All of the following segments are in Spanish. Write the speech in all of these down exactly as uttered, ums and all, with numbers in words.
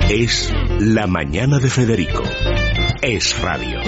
Es La Mañana de Federico. Es radio.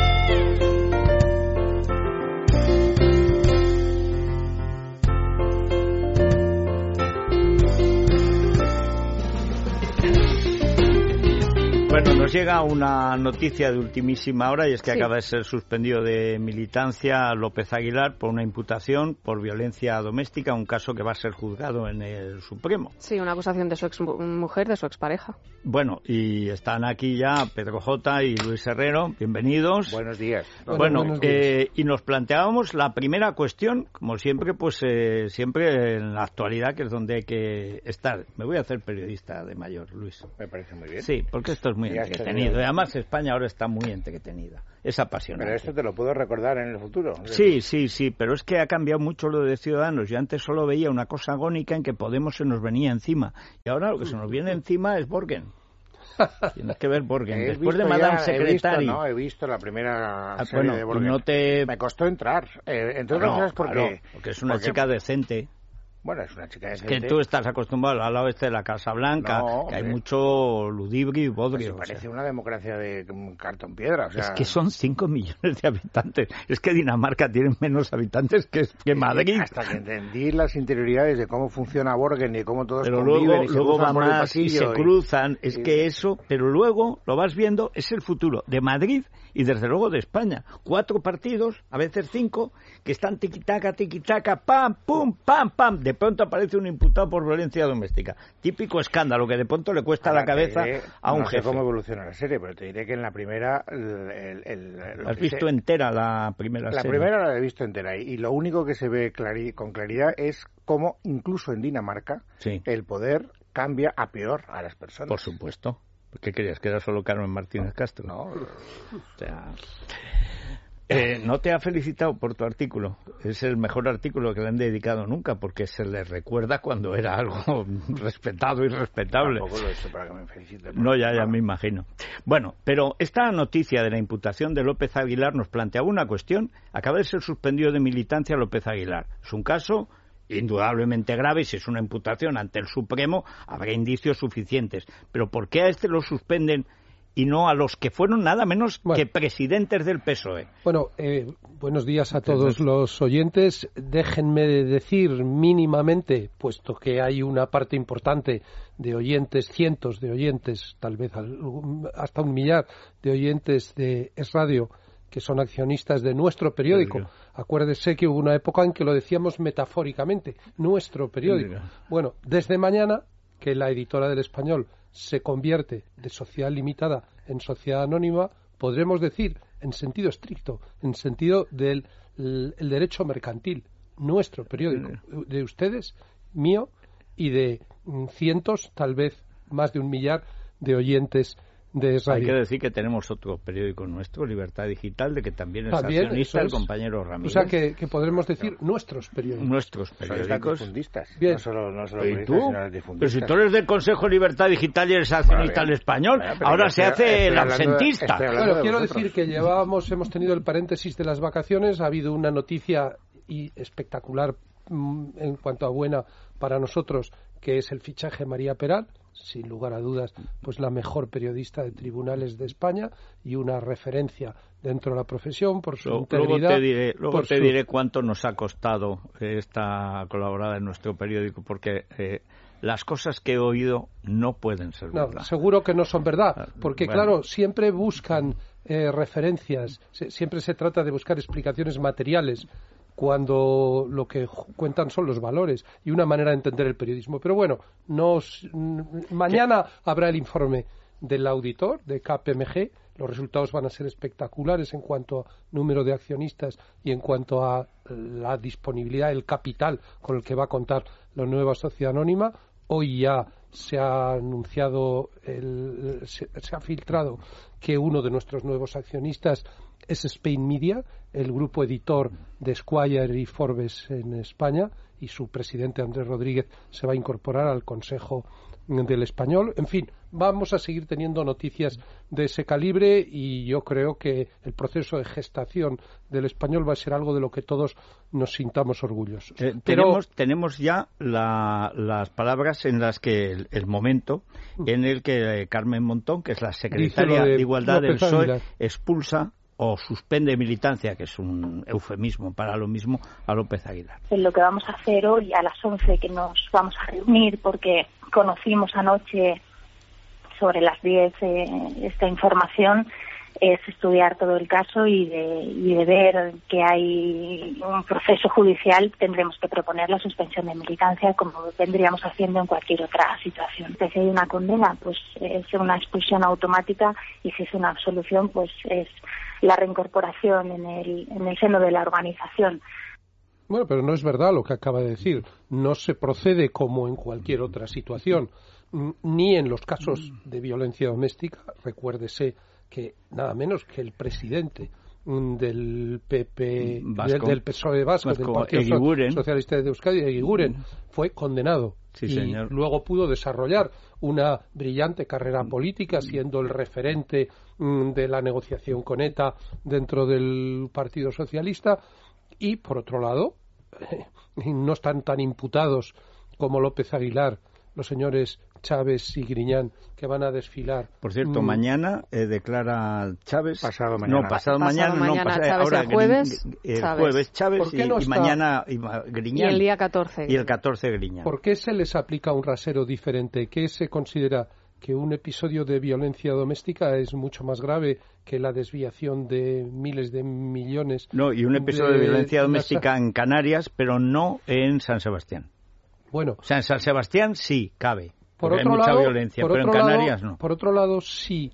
Bueno, nos llega una noticia de ultimísima hora y es que sí. Acaba de ser suspendido de militancia López Aguilar por una imputación por violencia doméstica, un caso que va a ser juzgado en el Supremo. Sí, una acusación de su ex mujer, de su expareja. Bueno, y están aquí ya Pedro J. y Luis Herrero, bienvenidos. Buenos días. Bueno, buenos días. Eh, y nos planteábamos la primera cuestión, como siempre, pues eh, siempre en la actualidad, que es donde hay que estar. Me voy a hacer periodista de mayor, Luis. Me parece muy bien. Sí, porque esto es muy muy entretenido. Además, España ahora está muy entretenida. Es apasionante. Pero esto te lo puedo recordar en el futuro. Sí, sí, sí, pero es que ha cambiado mucho lo de Ciudadanos. Yo antes solo veía una cosa agónica en que Podemos se nos venía encima. Y ahora lo que se nos viene encima es Borgen. Tienes que ver Borgen. He Después de Madame Secretary. He visto, no, he visto la primera ah, serie bueno, de Borgen. No te... Me costó entrar. Eh, entre otras no, cosas porque... Claro, porque es una porque... chica decente. Bueno, es una chica decente. Es que tú estás acostumbrado al lado este de la Casa Blanca, no, que hay mucho ludibrio y bodrio. Pues parece o sea. Una democracia de cartón piedra. O sea... Es que son cinco millones de habitantes. Es que Dinamarca tiene menos habitantes que, que Madrid. Hasta que entendí las interioridades de cómo funciona Borgen y cómo todos pero conviven luego, y se luego cruzan va por el más y se y... cruzan. Es y... que eso, pero luego lo vas viendo, es el futuro de Madrid y desde luego de España. Cuatro partidos, a veces cinco, que están tiquitaca, tiquitaca, pam, pum, pam, pam. De pronto aparece un imputado por violencia doméstica. Típico escándalo que de pronto le cuesta Ahora, la cabeza diré, a un no jefe. No sé cómo evoluciona la serie, pero te diré que en la primera... El, el, el, ¿Has visto se... entera la primera la serie? La primera la he visto entera y lo único que se ve clari... con claridad es cómo incluso en Dinamarca sí. el poder cambia a peor a las personas. Por supuesto. ¿Qué querías? ¿Que era solo Carmen Martínez Castro? No. O sea... Eh, no te ha felicitado por tu artículo. Es el mejor artículo que le han dedicado nunca, porque se le recuerda cuando era algo respetado y respetable. Tampoco lo he hecho para que me felicite. No, ya, ya me imagino. Bueno, pero esta noticia de la imputación de López Aguilar nos planteaba una cuestión. Acaba de ser suspendido de militancia López Aguilar. Es un caso indudablemente grave, y si es una imputación ante el Supremo habrá indicios suficientes. Pero ¿por qué a este lo suspenden y no a los que fueron nada menos bueno, que presidentes del P S O E? Bueno, eh, buenos días a todos los oyentes. Déjenme decir mínimamente, puesto que hay una parte importante de oyentes, cientos de oyentes, tal vez hasta un millar de oyentes de Es Radio, que son accionistas de nuestro periódico. Oiga. Acuérdese que hubo una época en que lo decíamos metafóricamente, nuestro periódico. Oiga. Bueno, desde mañana, que la editora del Español se convierte de sociedad limitada en sociedad anónima, podremos decir, en sentido estricto, en sentido del el, el derecho mercantil, nuestro periódico, de ustedes, mío, y de cientos, tal vez más de un millar de oyentes de Es Radio. Hay que decir que tenemos otro periódico nuestro, Libertad Digital, de que también es también, accionista el compañero Ramírez. O sea, que, que podremos decir no. nuestros periódicos. Nuestros periódicos. Son difundistas. Bien. No solo, no solo ¿Y tú? Pero si tú eres del Consejo Libertad Digital y eres accionista del Español, bueno, ahora se estoy, hace estoy el absentista. De, bueno, quiero decir que llevábamos, hemos tenido el paréntesis de las vacaciones, ha habido una noticia y espectacular mmm, en cuanto a buena para nosotros, que es el fichaje de María Peral, sin lugar a dudas, pues la mejor periodista de tribunales de España y una referencia dentro de la profesión por su luego, integridad. Luego te diré, luego te su... diré cuánto nos ha costado esta colaborada en nuestro periódico, porque eh, las cosas que he oído no pueden ser no, verdad. Seguro que no son verdad, porque bueno. claro, siempre buscan eh, referencias, se, siempre se trata de buscar explicaciones materiales, cuando lo que cuentan son los valores y una manera de entender el periodismo. Pero bueno, nos, mañana habrá el informe del auditor de K P M G. Los resultados van a ser espectaculares en cuanto a número de accionistas y en cuanto a la disponibilidad, el capital con el que va a contar la nueva sociedad anónima. Hoy ya se ha anunciado, el, se, se ha filtrado que uno de nuestros nuevos accionistas es Spain Media, el grupo editor de Esquire y Forbes en España, y su presidente Andrés Rodríguez se va a incorporar al Consejo del Español. En fin, vamos a seguir teniendo noticias de ese calibre y yo creo que el proceso de gestación del Español va a ser algo de lo que todos nos sintamos orgullosos. Eh, Pero... tenemos, tenemos ya la, las palabras en las que el, el momento en el que eh, Carmen Montón, que es la secretaria de, de Igualdad López del P S O E, Aguilar, expulsa o suspende militancia, que es un eufemismo para lo mismo, a López Aguilar. Lo que vamos a hacer hoy a las once, que nos vamos a reunir, porque conocimos anoche sobre las diez eh, esta información, es estudiar todo el caso y de, y de ver que hay un proceso judicial. Tendremos que proponer la suspensión de militancia, como vendríamos haciendo en cualquier otra situación. Si hay una condena, pues es una expulsión automática, y si es una absolución, pues es la reincorporación en el, en el seno de la organización. Bueno, pero no es verdad lo que acaba de decir. No se procede como en cualquier otra situación, ni en los casos de violencia doméstica. Recuérdese que nada menos que el presidente del P P, del, del P S O E Vasco, Vasco del Partido Eguiguren. Socialista de Euskadi, Eguiguren, fue condenado. Sí, y señor. Luego pudo desarrollar una brillante carrera política, siendo el referente mm, de la negociación con ETA dentro del Partido Socialista. Y, por otro lado, eh, no están tan imputados como López Aguilar los señores Chávez y Griñán, que van a desfilar. Por cierto, mm. mañana eh, declara Chávez. Pasado mañana. No, pasado, pasado mañana, mañana. No, Chávez ahora el jueves. El Chávez. jueves Chávez y, no y mañana y Griñán. Y el día catorce. Y el catorce Griñán. ¿Por qué se les aplica un rasero diferente? ¿Qué se considera que un episodio de violencia doméstica es mucho más grave que la desviación de miles de millones? No, y un episodio de, de violencia doméstica las... en Canarias, pero no en San Sebastián. Bueno. O sea, en San Sebastián sí cabe. Por otro, hay mucha lado, violencia, por pero otro en Canarias lado, no. Por otro lado, sí,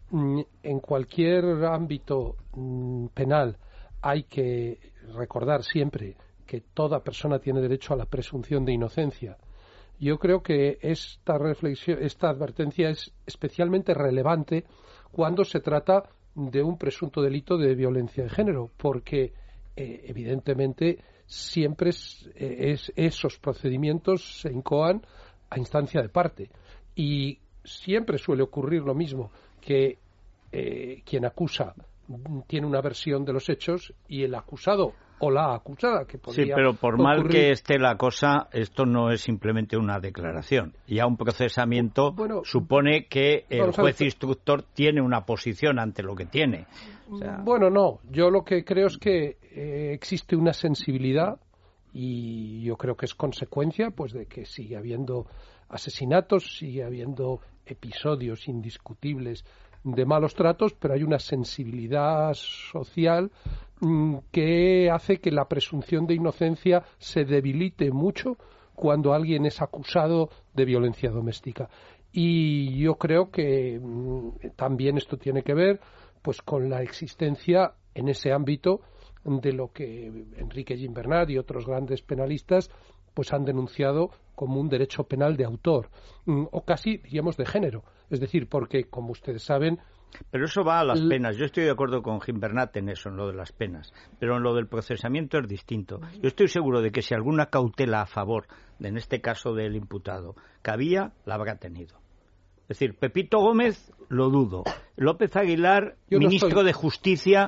en cualquier ámbito penal hay que recordar siempre que toda persona tiene derecho a la presunción de inocencia. Yo creo que esta reflexión, esta advertencia es especialmente relevante cuando se trata de un presunto delito de violencia de género, porque eh, evidentemente siempre es, es, esos procedimientos se incoan a instancia de parte, y siempre suele ocurrir lo mismo, que eh, quien acusa tiene una versión de los hechos y el acusado o la acusada, que podría Sí, pero por ocurrir... mal que esté la cosa, esto no es simplemente una declaración. Ya un procesamiento bueno, supone que el juez instructor tiene una posición ante lo que tiene. O sea... Bueno, no. Yo lo que creo es que eh, existe una sensibilidad, y yo creo que es consecuencia pues de que sigue habiendo asesinatos, sigue habiendo episodios indiscutibles de malos tratos, pero hay una sensibilidad social mmm, que hace que la presunción de inocencia se debilite mucho cuando alguien es acusado de violencia doméstica. Y yo creo que mmm, también esto tiene que ver pues con la existencia en ese ámbito de lo que Enrique Gimbernat y otros grandes penalistas pues han denunciado como un derecho penal de autor, o casi diríamos de género, es decir, porque como ustedes saben... Pero eso va a las penas. Yo estoy de acuerdo con Gimbernat en eso, en lo de las penas, pero en lo del procesamiento es distinto. Yo estoy seguro de que si alguna cautela a favor, de, en este caso del imputado, cabía, la habrá tenido. Es decir, Pepito Gómez, lo dudo. López Aguilar, yo ministro no estoy... de Justicia...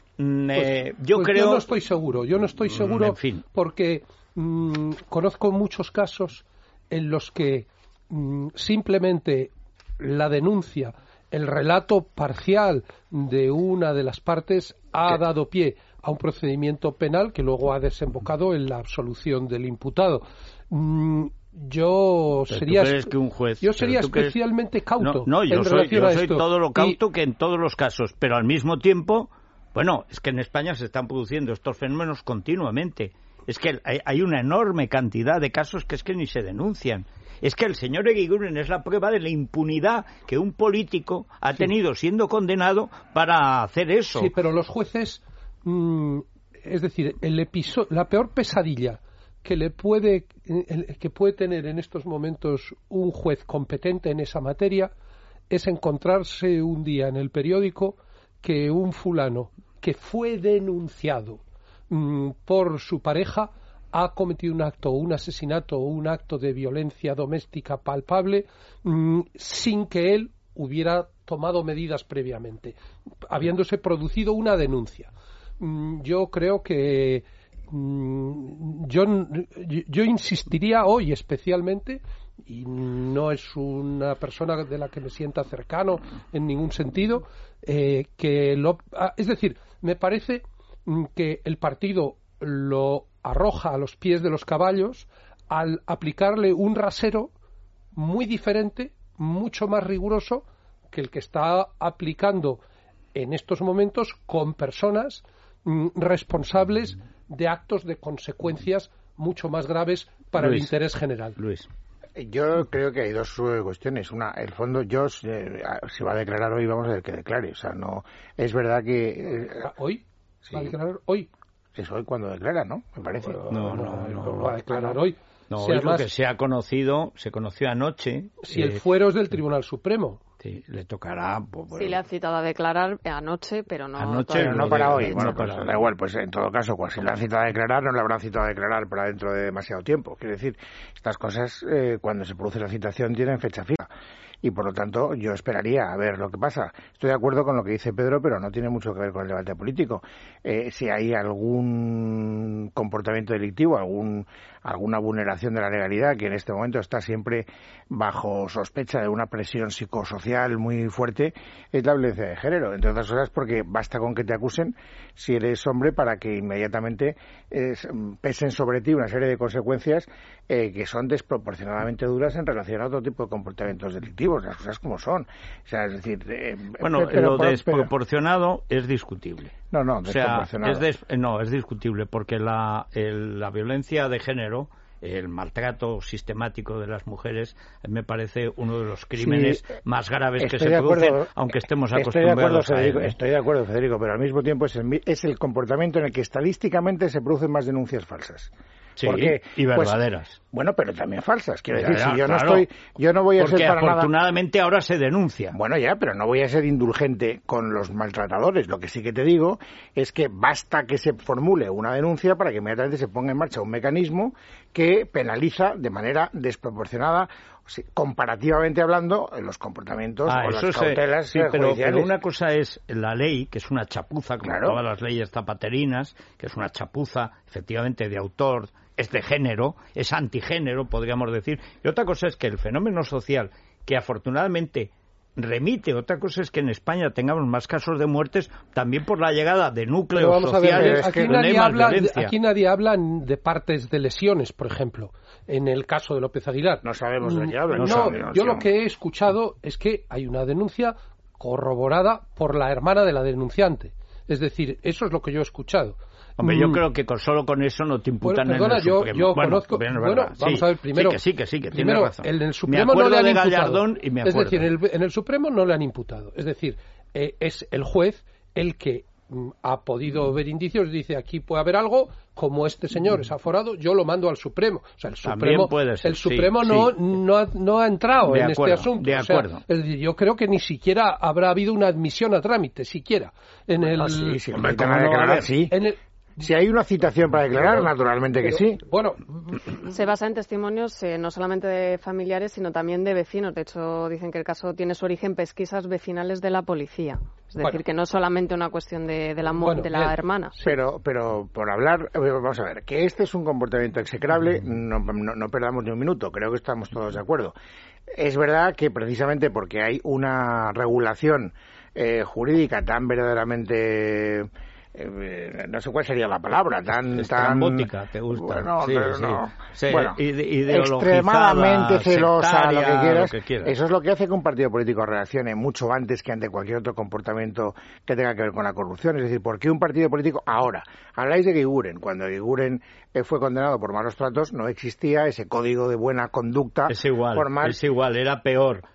Eh, pues, yo pues creo yo no estoy seguro yo no estoy seguro en fin. porque mmm, conozco muchos casos en los que mmm, simplemente la denuncia, el relato parcial de una de las partes ha ¿Qué? dado pie a un procedimiento penal que luego ha desembocado en la absolución del imputado. mmm, Yo pero sería, ¿tú crees que un juez, yo sería especialmente crees... cauto. No, no yo en soy, yo a soy esto. todo lo cauto y... que en todos los casos, pero al mismo tiempo, bueno, es que en España se están produciendo estos fenómenos continuamente. Es que hay, hay una enorme cantidad de casos que es que ni se denuncian. Es que el señor Eguiguren es la prueba de la impunidad que un político ha sí. tenido siendo condenado para hacer eso. Sí, pero los jueces, mmm, es decir, el episodio, la peor pesadilla que le puede el, que puede tener en estos momentos un juez competente en esa materia es encontrarse un día en el periódico que un fulano que fue denunciado mmm, por su pareja ha cometido un acto, un asesinato o un acto de violencia doméstica palpable mmm, sin que él hubiera tomado medidas previamente, habiéndose producido una denuncia. Mmm, yo creo que mmm, yo, yo insistiría hoy especialmente, y no es una persona de la que me sienta cercano en ningún sentido, eh, que lo, es decir, me parece que el partido lo arroja a los pies de los caballos al aplicarle un rasero muy diferente, mucho más riguroso que el que está aplicando en estos momentos con personas mm, responsables de actos de consecuencias mucho más graves para Luis, el interés general. Luis. Yo creo que hay dos uh, cuestiones. Una, el fondo, yo eh, se va a declarar hoy, vamos a ver que declare. O sea, no es verdad que eh, hoy sí. va a declarar hoy. Es hoy cuando declara, ¿no? Me parece. No, no, no, no, no va a declarar hoy. No, si hoy además, lo que se ha conocido, se conoció anoche. Si eh, el fuero es del Tribunal Supremo. Sí, le tocará. Pues, bueno. Sí, le ha citado a declarar anoche, pero no. Anoche, pero no para hoy. Bueno, no pues para da igual, pues en todo caso, pues si le han citado a declarar, no le habrán citado a declarar para dentro de demasiado tiempo. Quiero decir, estas cosas, eh, cuando se produce la citación, tienen fecha fija. Y por lo tanto, yo esperaría a ver lo que pasa. Estoy de acuerdo con lo que dice Pedro, pero no tiene mucho que ver con el debate político. Eh, si hay algún comportamiento delictivo, algún alguna vulneración de la legalidad que en este momento está siempre bajo sospecha de una presión psicosocial muy fuerte, es la violencia de género. Entre otras cosas porque basta con que te acusen si eres hombre para que inmediatamente eh, pesen sobre ti una serie de consecuencias eh, que son desproporcionadamente duras en relación a otro tipo de comportamientos delictivos, las cosas como son. O sea, es decir... Eh, bueno, pero, lo pero, desproporcionado pero... es discutible. No, no, desproporcionado. O sea, es des... no, es discutible porque la, el, la violencia de género, el maltrato sistemático de las mujeres, me parece uno de los crímenes sí, más graves que se producen, acuerdo, aunque estemos acostumbrados estoy de acuerdo, a él. Estoy de acuerdo, Federico, pero al mismo tiempo es el, es el comportamiento en el que estadísticamente se producen más denuncias falsas. Sí, porque, y verdaderas. Pues, bueno, pero también falsas. Quiero ya, decir, ya, si yo claro, no estoy, yo no voy a porque ser para afortunadamente nada... ahora se denuncia. Bueno, ya, pero no voy a ser indulgente con los maltratadores. Lo que sí que te digo es que basta que se formule una denuncia para que inmediatamente se ponga en marcha un mecanismo que penaliza de manera desproporcionada, comparativamente hablando, los comportamientos ah, o eso las es, cautelas sí, pero, pero una cosa es la ley, que es una chapuza, como claro. todas las leyes zapaterinas, que es una chapuza, efectivamente, de autor, es de género, es antigénero, podríamos decir. Y otra cosa es que el fenómeno social, que afortunadamente remite, otra cosa es que en España tengamos más casos de muertes también por la llegada de núcleos sociales ver, aquí, nadie habla, aquí nadie habla de partes de lesiones, por ejemplo, en el caso de López Aguilar. No sabemos de qué hablan. No, no, yo lo que he escuchado es que hay una denuncia corroborada por la hermana de la denunciante. Es decir, eso es lo que yo he escuchado. Hombre, yo creo que con, solo con eso no te imputan bueno, perdona, en el yo, Supremo. Yo bueno, conozco, bueno, bueno sí, vamos a ver primero. Sí, que sí, que sí, que primero, tiene razón. En el Supremo me acuerdo no le han de imputado. Gallardón y me acuerdo. Es decir, en el, en el Supremo no le han imputado. Es decir, eh, es el juez el que mm, ha podido ver indicios, dice aquí puede haber algo, como este señor es aforado, yo lo mando al Supremo. O sea, el Supremo, puede ser, el Supremo sí, no, sí. no, ha, no ha entrado de en acuerdo, este asunto. De acuerdo. O sea, es decir, yo creo que ni siquiera habrá habido una admisión a trámite, siquiera. En bueno, el, sí, sí, hombre, ¿cómo no declarar? Sí. En el, Si hay una citación para declarar, naturalmente que sí. Bueno, se basa en testimonios eh, no solamente de familiares, sino también de vecinos. De hecho, dicen que el caso tiene su origen en pesquisas vecinales de la policía. Es decir, bueno, que no es solamente una cuestión de, de la, bueno, de la eh, hermana. Pero, pero por hablar, vamos a ver, que este es un comportamiento execrable, no, no, no perdamos ni un minuto, creo que estamos todos de acuerdo. Es verdad que precisamente porque hay una regulación eh, jurídica tan verdaderamente... Eh, no sé cuál sería la palabra, tan... Estrambótica, ¿te gusta? Bueno, sí, pero sí. no. Sí, bueno, ide extremadamente celosa, sectaria, lo que quieras. Lo que quieras. Eso es lo que hace que un partido político reaccione mucho antes que ante cualquier otro comportamiento que tenga que ver con la corrupción. Es decir, ¿por qué un partido político ahora? Habláis de Guiguren. Cuando Guiguren eh, fue condenado por malos tratos, no existía ese código de buena conducta. Es igual, por mal... es igual, era peor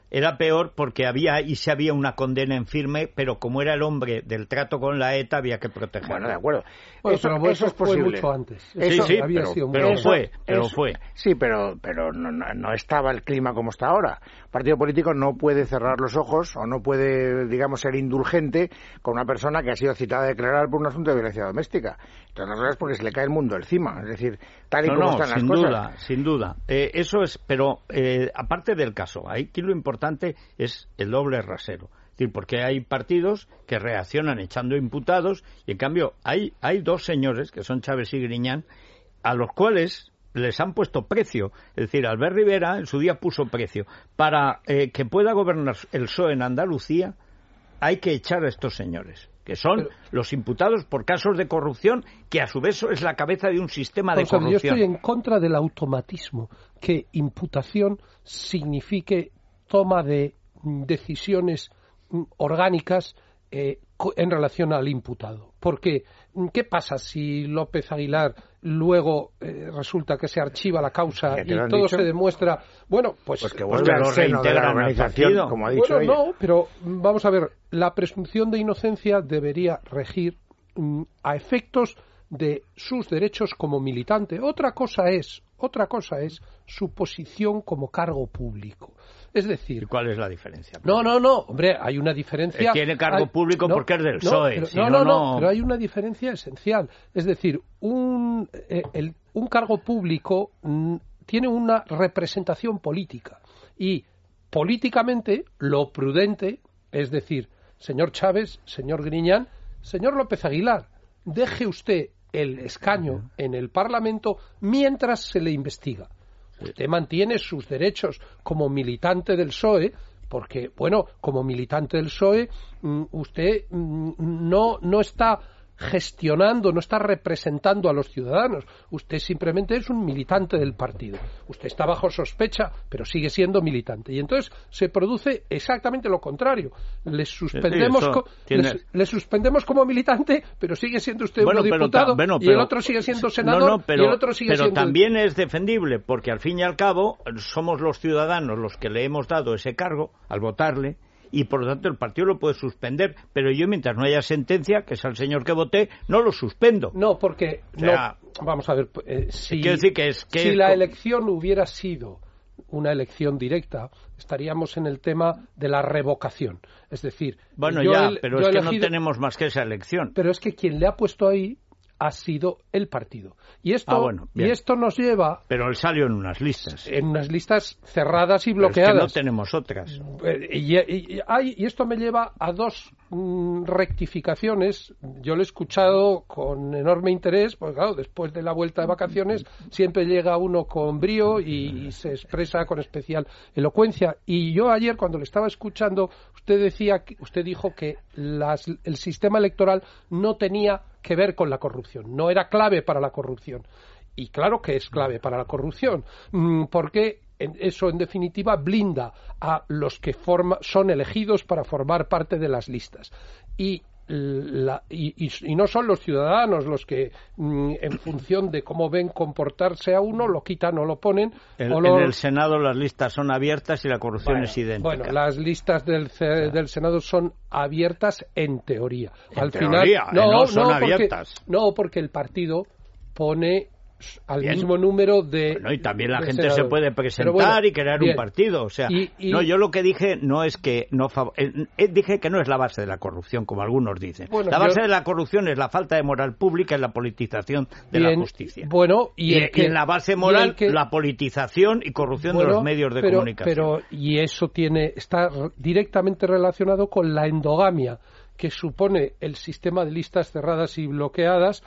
era peor porque había y se había una condena en firme, pero como era el hombre del trato con la ETA había que protegerlo. Bueno, de acuerdo. Bueno, eso, pero eso eso es fue posible. mucho antes. Eso, sí, sí, había pero, sido pero mucho fue, antes. pero eso, fue. Sí, pero, pero no, no, no estaba el clima como está ahora. El partido político no puede cerrar los ojos o no puede, digamos, ser indulgente con una persona que ha sido citada a declarar por un asunto de violencia doméstica. Entonces, no es porque se le cae el mundo encima. Es decir, tal y no, como no, están las sin cosas. duda, sin duda. Eh, eso es, pero eh, aparte del caso, aquí lo importante es el doble rasero. Es decir, porque hay partidos que reaccionan echando imputados y en cambio hay, hay dos señores, que son Chaves y Griñán, a los cuales les han puesto precio. Es decir, Albert Rivera en su día puso precio. Para eh, que pueda gobernar el P S O E en Andalucía hay que echar a estos señores, que son Pero, los imputados por casos de corrupción, que a su vez es la cabeza de un sistema de corrupción. Yo estoy en contra del automatismo, que imputación signifique toma de decisiones orgánicas eh, en relación al imputado. Porque, ¿qué pasa si López Aguilar luego eh, resulta que se archiva la causa y todo dicho? se demuestra? Bueno, pues, pues que vuelve al seno de la organización, como ha dicho Bueno, ella. no, pero vamos a ver, la presunción de inocencia debería regir mm, a efectos de sus derechos como militante. Otra cosa es, otra cosa es su posición como cargo público. Es decir... ¿Y cuál es la diferencia? No, no, no, hombre, hay una diferencia... Tiene cargo hay, público no, porque es del P S O E. No, pero, si no, no, no, no, no, pero hay una diferencia esencial. Es decir, un, eh, el, un cargo público mm, tiene una representación política. Y políticamente, lo prudente, es decir, señor Chaves, señor Griñán, señor López Aguilar, deje usted el escaño en el Parlamento mientras se le investiga. Usted mantiene sus derechos como militante del P S O E, porque, bueno, como militante del P S O E, usted no, no está gestionando, no está representando a los ciudadanos. Usted simplemente es un militante del partido. Usted está bajo sospecha, pero sigue siendo militante. Y entonces se produce exactamente lo contrario. Le suspendemos, sí, co tiene... le, le suspendemos como militante, pero sigue siendo usted bueno, un diputado bueno, y pero, el otro sigue siendo senador no, no, pero, y el otro sigue pero siendo... Pero también es defendible, porque al fin y al cabo somos los ciudadanos los que le hemos dado ese cargo al votarle, y por lo tanto el partido lo puede suspender, pero yo mientras no haya sentencia, que es al señor que voté, no lo suspendo. No, porque o sea, no, vamos a ver, eh, si, decir que es, que si es... la elección hubiera sido una elección directa, estaríamos en el tema de la revocación. Es decir, bueno, yo ya, el, pero yo es que elegido, no tenemos más que esa elección. Pero es que quien le ha puesto ahí ha sido el partido. Y esto, ah, bueno, y esto nos lleva... Pero él salió en unas listas. En unas listas cerradas y pero bloqueadas. Es que no tenemos otras. Y, y, y, hay, y esto me lleva a dos mm, rectificaciones. Yo lo he escuchado con enorme interés, porque claro, después de la vuelta de vacaciones siempre llega uno con brío y, y se expresa con especial elocuencia. Y yo ayer, cuando le estaba escuchando, usted decía, usted dijo que las, el sistema electoral no tenía que ver con la corrupción, no era clave para la corrupción. Y claro que es clave para la corrupción, porque eso en definitiva blinda a los que forma, son elegidos para formar parte de las listas. Y La, y, y, y no son los ciudadanos los que mm, en función de cómo ven comportarse a uno lo quitan o lo ponen el, o lo... en el Senado las listas son abiertas y la corrupción bueno, es idéntica. Bueno, las listas del, del Senado son abiertas en teoría. En Al teoría, final no, no son no, abiertas. Porque, no, porque el partido pone al bien. mismo número de... Bueno, y también la gente senadores. Se puede presentar bueno, y crear bien. un partido. O sea, y, y... no, yo lo que dije no es que... no eh, eh, Dije que no es la base de la corrupción, como algunos dicen. Bueno, la base yo... de la corrupción es la falta de moral pública y la politización de bien. la justicia. Bueno, y, y, que, y en la base moral, que... la politización y corrupción bueno, de los medios de pero, comunicación. Pero, y eso tiene está directamente relacionado con la endogamia que supone el sistema de listas cerradas y bloqueadas,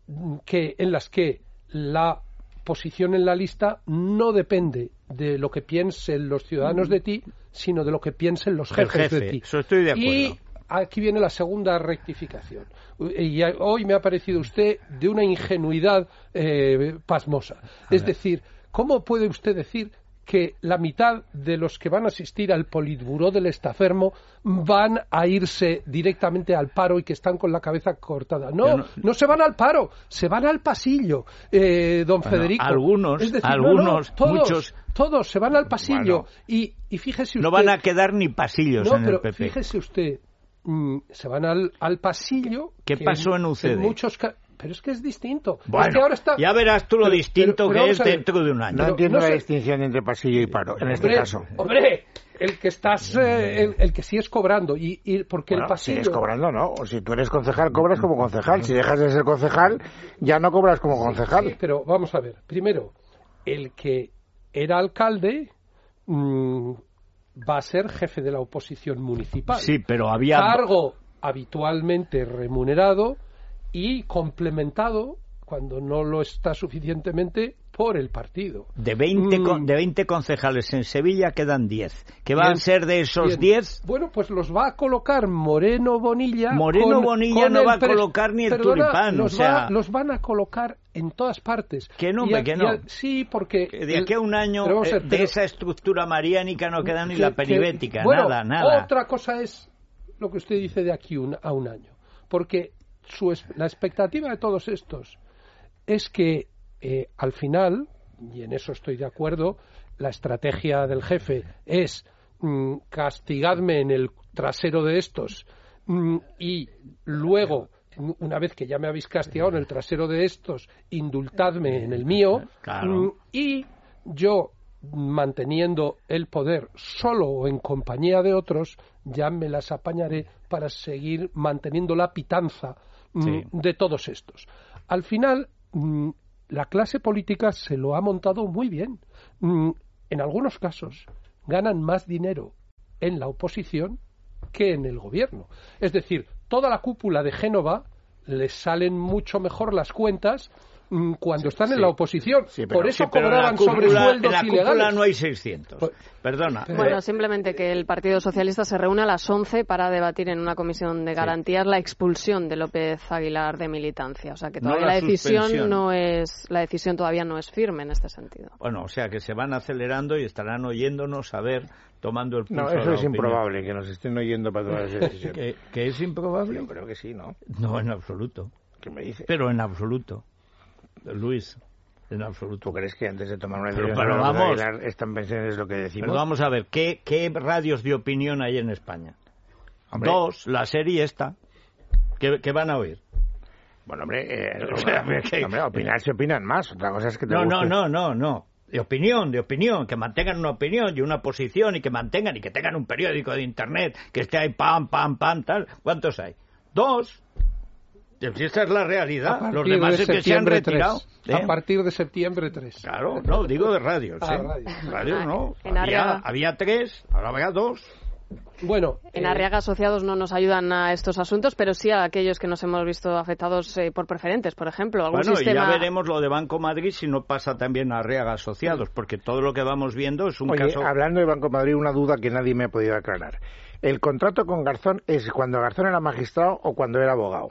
que en las que la posición en la lista no depende de lo que piensen los ciudadanos de ti, sino de lo que piensen los jefes jefe, de ti. Eso estoy de acuerdo. Y aquí viene la segunda rectificación. Y hoy me ha parecido usted de una ingenuidad eh, pasmosa. Es decir, ¿cómo puede usted decir que la mitad de los que van a asistir al Politburó del Estafermo van a irse directamente al paro y que están con la cabeza cortada. No, no, no se van al paro, se van al pasillo, eh, don bueno, Federico. Algunos, es decir, algunos, no, no, todos, muchos. Todos se van al pasillo. Bueno, y, y fíjese usted... No van a quedar ni pasillos no, en pero el P P. Fíjese usted, mmm, se van al, al pasillo... ¿Qué pasó en U C D? En muchos ca- Pero es que es distinto. Bueno, es que ahora está... ya verás tú lo pero, distinto pero, pero que es ver, dentro de un año. No entiendo no la sé... distinción entre pasillo y paro, en este hombre, caso. Hombre, el que estás, eh, el, el que sí es cobrando, y, y porque bueno, el pasillo... si es cobrando, no. O si tú eres concejal, cobras como concejal. Si dejas de ser concejal, ya no cobras como concejal. Sí, pero vamos a ver. Primero, el que era alcalde... Mmm, va a ser jefe de la oposición municipal. Sí, pero había... Cargo habitualmente remunerado y complementado, cuando no lo está suficientemente, por el partido. De veinte, mm. con, de veinte concejales en Sevilla quedan diez. ¿Qué van Bien, a ser de esos diez? Bueno, pues los va a colocar Moreno Bonilla. Moreno con, Bonilla con no va a pres... colocar ni el Perdona, tulipán. Los, o sea... va, los van a colocar en todas partes. Que no, y a, que no. a, sí, porque... De aquí a un año pero, eh, pero, de esa estructura mariánica no queda ni que, la peribética, que, bueno, nada, nada. Otra cosa es lo que usted dice de aquí un, a un año. Porque su, la expectativa de todos estos es que eh, al final, y en eso estoy de acuerdo, la estrategia del jefe es mmm, castigadme en el trasero de estos mmm, y luego, una vez que ya me habéis castigado en el trasero de estos, indultadme en el mío. Claro. mmm, y yo, manteniendo el poder solo o en compañía de otros, ya me las apañaré para seguir manteniendo la pitanza mmm, sí. de todos estos. Al final, mmm, la clase política se lo ha montado muy bien. Mm, en algunos casos ganan más dinero en la oposición que en el gobierno. Es decir, toda la cúpula de Génova les salen mucho mejor las cuentas mm, cuando están sí, en la oposición. Sí, pero, Por eso sí, cobraban cúpula, sobresueldos en la ilegales. cúpula no hay seiscientos. Pues, Perdona. Bueno, simplemente que el Partido Socialista se reúne a las once para debatir en una comisión de garantías sí. la expulsión de López Aguilar de militancia. O sea que todavía no la, la decisión no es, la decisión todavía no es firme en este sentido. Bueno, o sea que se van acelerando y estarán oyéndonos a ver, tomando el pulso. No, eso es improbable, que nos estén oyendo para tomar esa decisión. ¿Que, ¿Que es improbable? Yo creo que sí, ¿no? No, en absoluto. ¿Qué me dices? Pero en absoluto. Luis. En absoluto. ¿Tú crees que antes de tomar una decisión pero, pero vamos, están pensando es lo que decimos? Pero vamos a ver, ¿qué, ¿qué radios de opinión hay en España? Hombre. Dos, la serie esta. ¿Qué, qué van a oír? Bueno, hombre, eh, o sea, que... hombre, opinar se opinan más. Otra cosa es que te No, guste. no, no, no, no. De opinión, de opinión, que mantengan una opinión y una posición y que mantengan y que tengan un periódico de internet que esté ahí pam, pam, pam, tal. ¿Cuántos hay? Dos. Si esta es la realidad, los demás es que se han retirado. ¿Eh? A partir de septiembre tres. Claro, no, digo de radios. Ah, ¿eh? radio. Radio no. En había, había tres, ahora había dos. Bueno, en eh... Arriaga Asociados no nos ayudan a estos asuntos, pero sí a aquellos que nos hemos visto afectados eh, por preferentes, por ejemplo. ¿Algún bueno, sistema... y ya veremos lo de Banco Madrid si no pasa también a Arriaga Asociados, porque todo lo que vamos viendo es un Oye, caso... hablando de Banco Madrid, una duda que nadie me ha podido aclarar. ¿El contrato con Garzón es cuando Garzón era magistrado o cuando era abogado?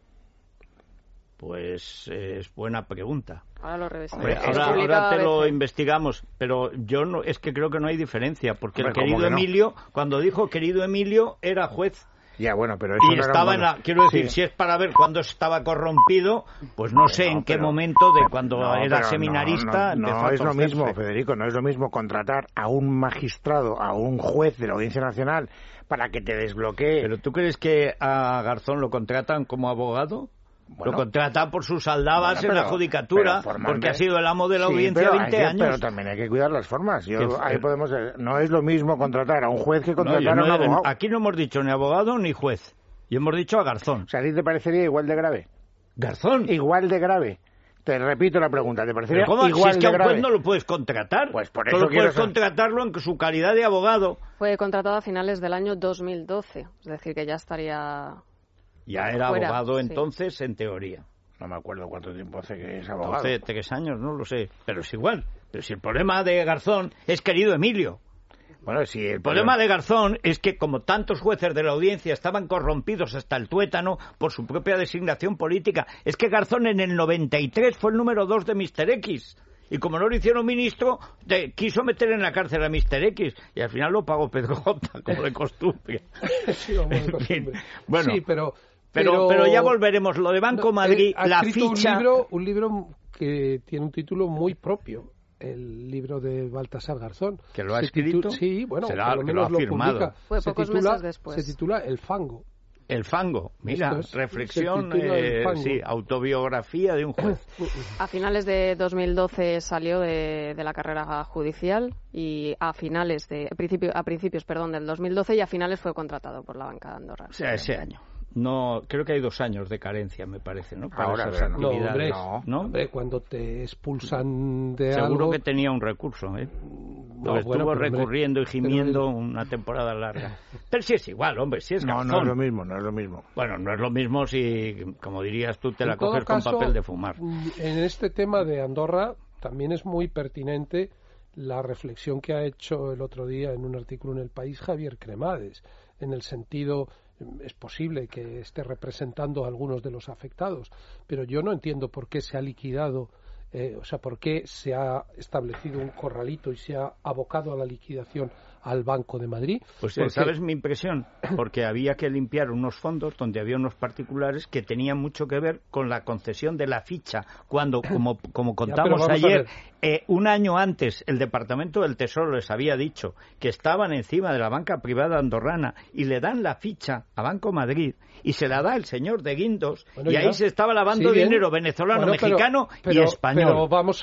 Pues eh, es buena pregunta. Ahora lo revisamos. Hombre, ahora, ahora te lo investigamos, pero yo no, es que creo que no hay diferencia, porque Hombre, el querido Emilio, no? cuando dijo querido Emilio, era juez. Ya, bueno, pero eso y no estaba era en la, quiero decir, sí. si es para ver cuándo estaba corrompido, pues no sé no, en qué pero, momento de cuando no, era seminarista. No, no, no es lo mismo, Federico, no es lo mismo contratar a un magistrado, a un juez de la Audiencia Nacional para que te desbloquee. ¿Pero tú crees que a Garzón lo contratan como abogado? Bueno, lo contratan por sus aldabas bueno, pero, en la judicatura, porque ha sido el amo de la sí, audiencia veinte que, años. Pero también hay que cuidar las formas. Yo, ahí podemos, no es lo mismo contratar a un juez que contratar no, no, a un abogado. Aquí no hemos dicho ni abogado ni juez, y hemos dicho a Garzón. O sea, ¿a ti te parecería igual de grave? ¿Garzón? Igual de grave. Te repito la pregunta, ¿te parecería ¿Cómo? igual si es que de grave? a un juez no lo puedes contratar. Pues por eso Solo puedes saber. contratarlo en su calidad de abogado. Fue contratado a finales del año dos mil doce, es decir, que ya estaría... Ya era fuera, abogado sí. entonces, en teoría. No me acuerdo cuánto tiempo hace que es abogado. Hace tres años, no lo sé. Pero es igual. Pero si el problema de Garzón es querido Emilio. Bueno, si el El problema de Garzón es que, como tantos jueces de la audiencia estaban corrompidos hasta el tuétano por su propia designación política, es que Garzón en el noventa y tres fue el número dos de mister X. Y como no lo hicieron ministro, te quiso meter en la cárcel a míster X. Y al final lo pagó Pedro J, como de costumbre. Sí, como de costumbre. Bueno, sí, pero, pero, pero... pero ya volveremos. Lo de Banco Madrid, ha la escrito ficha... Un libro, un libro que tiene un título muy propio. El libro de Baltasar Garzón. ¿Que lo ha se escrito? Sí, bueno, Será, por lo menos lo ha lo firmado. publica. Fue se pocos titula, meses después. Se titula El fango. El fango, mira, es, reflexión, eh, sí, autobiografía de un juez. A finales de dos mil doce salió de, de la carrera judicial y a finales de a, principio, a principios, perdón, del dos mil doce y a finales fue contratado por la banca de Andorra. O sea, ese año. No, creo que hay dos años de carencia, me parece, ¿no? Para Ahora, esas no, actividades. No, ¿no? hombre, cuando te expulsan de Seguro algo... que tenía un recurso, ¿eh? No, Lo estuvo bueno, pero, recurriendo hombre, y gimiendo pero... una temporada larga. Pero sí es igual, hombre, sí es No, Garzón. no es lo mismo, no es lo mismo. Bueno, no es lo mismo si, como dirías tú, te En la todo coges caso, con papel de fumar. En este tema de Andorra también es muy pertinente la reflexión que ha hecho el otro día en un artículo en El País Javier Cremades, en el sentido... Es posible que esté representando a algunos de los afectados, pero yo no entiendo por qué se ha liquidado, eh, o sea, por qué se ha establecido un corralito y se ha abocado a la liquidación al Banco de Madrid. Pues porque... ¿sabes mi impresión? Porque había que limpiar unos fondos donde había unos particulares que tenían mucho que ver con la concesión de la ficha, cuando, como, como contamos ya, ayer, eh, un año antes el Departamento del Tesoro les había dicho que estaban encima de la banca privada andorrana y le dan la ficha a Banco Madrid y se la da el señor de Guindos, bueno, y ahí ya. se estaba lavando Sí, dinero venezolano, bueno, pero, mexicano pero, y español. Pero vamos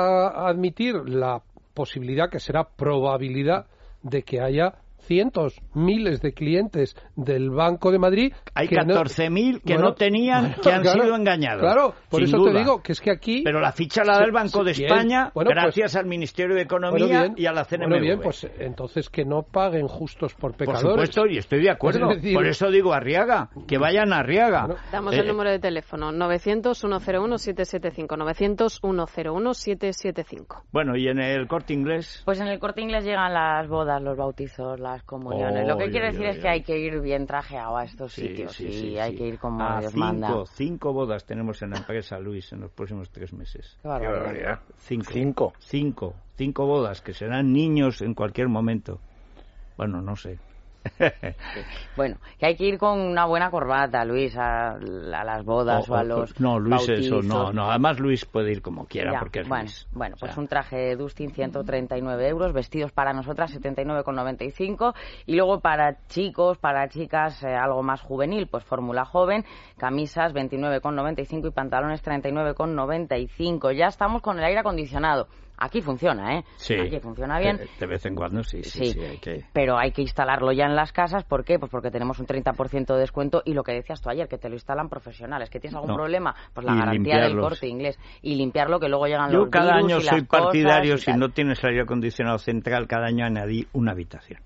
a admitir la posibilidad, que será probabilidad, de que haya cientos, miles de clientes del Banco de Madrid. Hay que catorce mil no, que bueno, no tenían, bueno, que han claro, sido engañados. Claro, por sin eso duda. te digo que es que aquí... Pero la ficha la da el Banco de bien, España, bueno, gracias pues, al Ministerio de Economía bueno, bien, y a la C N M V. Bueno, bien, pues entonces que no paguen justos por pecadores. Por supuesto, y estoy de acuerdo. Es decir, por eso digo Arriaga, que vayan a Arriaga. Bueno, Damos eh, el número de teléfono, novecientos, ciento uno, siete siete cinco, novecientos, ciento uno, siete siete cinco. Bueno, y en el Corte Inglés... Pues en el Corte Inglés llegan las bodas, los bautizos, las comuniones. Oh, Lo que yo, quiere yo, decir yo, es que yo. hay que ir bien trajeado a estos Sí, sitios sí, y sí, hay sí. que ir como a Dios cinco, manda. cinco bodas tenemos en la empresa, Luis, en los próximos tres meses. Qué barbaridad. Qué barbaridad. Cinco. Cinco. Cinco. Cinco bodas, que serán niños en cualquier momento. Bueno, no sé. Bueno, que hay que ir con una buena corbata, Luis, a, a las bodas o, o a los No, Luis, bautizos. eso no, no. Además, Luis puede ir como quiera, Ya, porque es bueno, Luis. bueno, pues O sea, un traje Dustin ciento treinta y nueve euros, vestidos para nosotras setenta y nueve con noventa y cinco y luego para chicos, para chicas eh, algo más juvenil, pues fórmula joven, camisas veintinueve con noventa y cinco y pantalones treinta y nueve con noventa y cinco. Ya estamos con el aire acondicionado. Aquí funciona, ¿eh? Sí. Aquí funciona bien. De, de vez en cuando sí, sí, Sí, sí, hay que... pero hay que instalarlo ya en las casas. ¿Por qué? Pues porque tenemos un treinta por ciento de descuento y lo que decías tú ayer, que te lo instalan profesionales. ¿Que tienes algún No. problema? Pues la Y garantía del limpiarlos. Corte Inglés. Y limpiarlo, que luego llegan Yo los cada virus año y soy las cosas partidario, y si tal. no tienes aire acondicionado central, cada año añadí una habitación.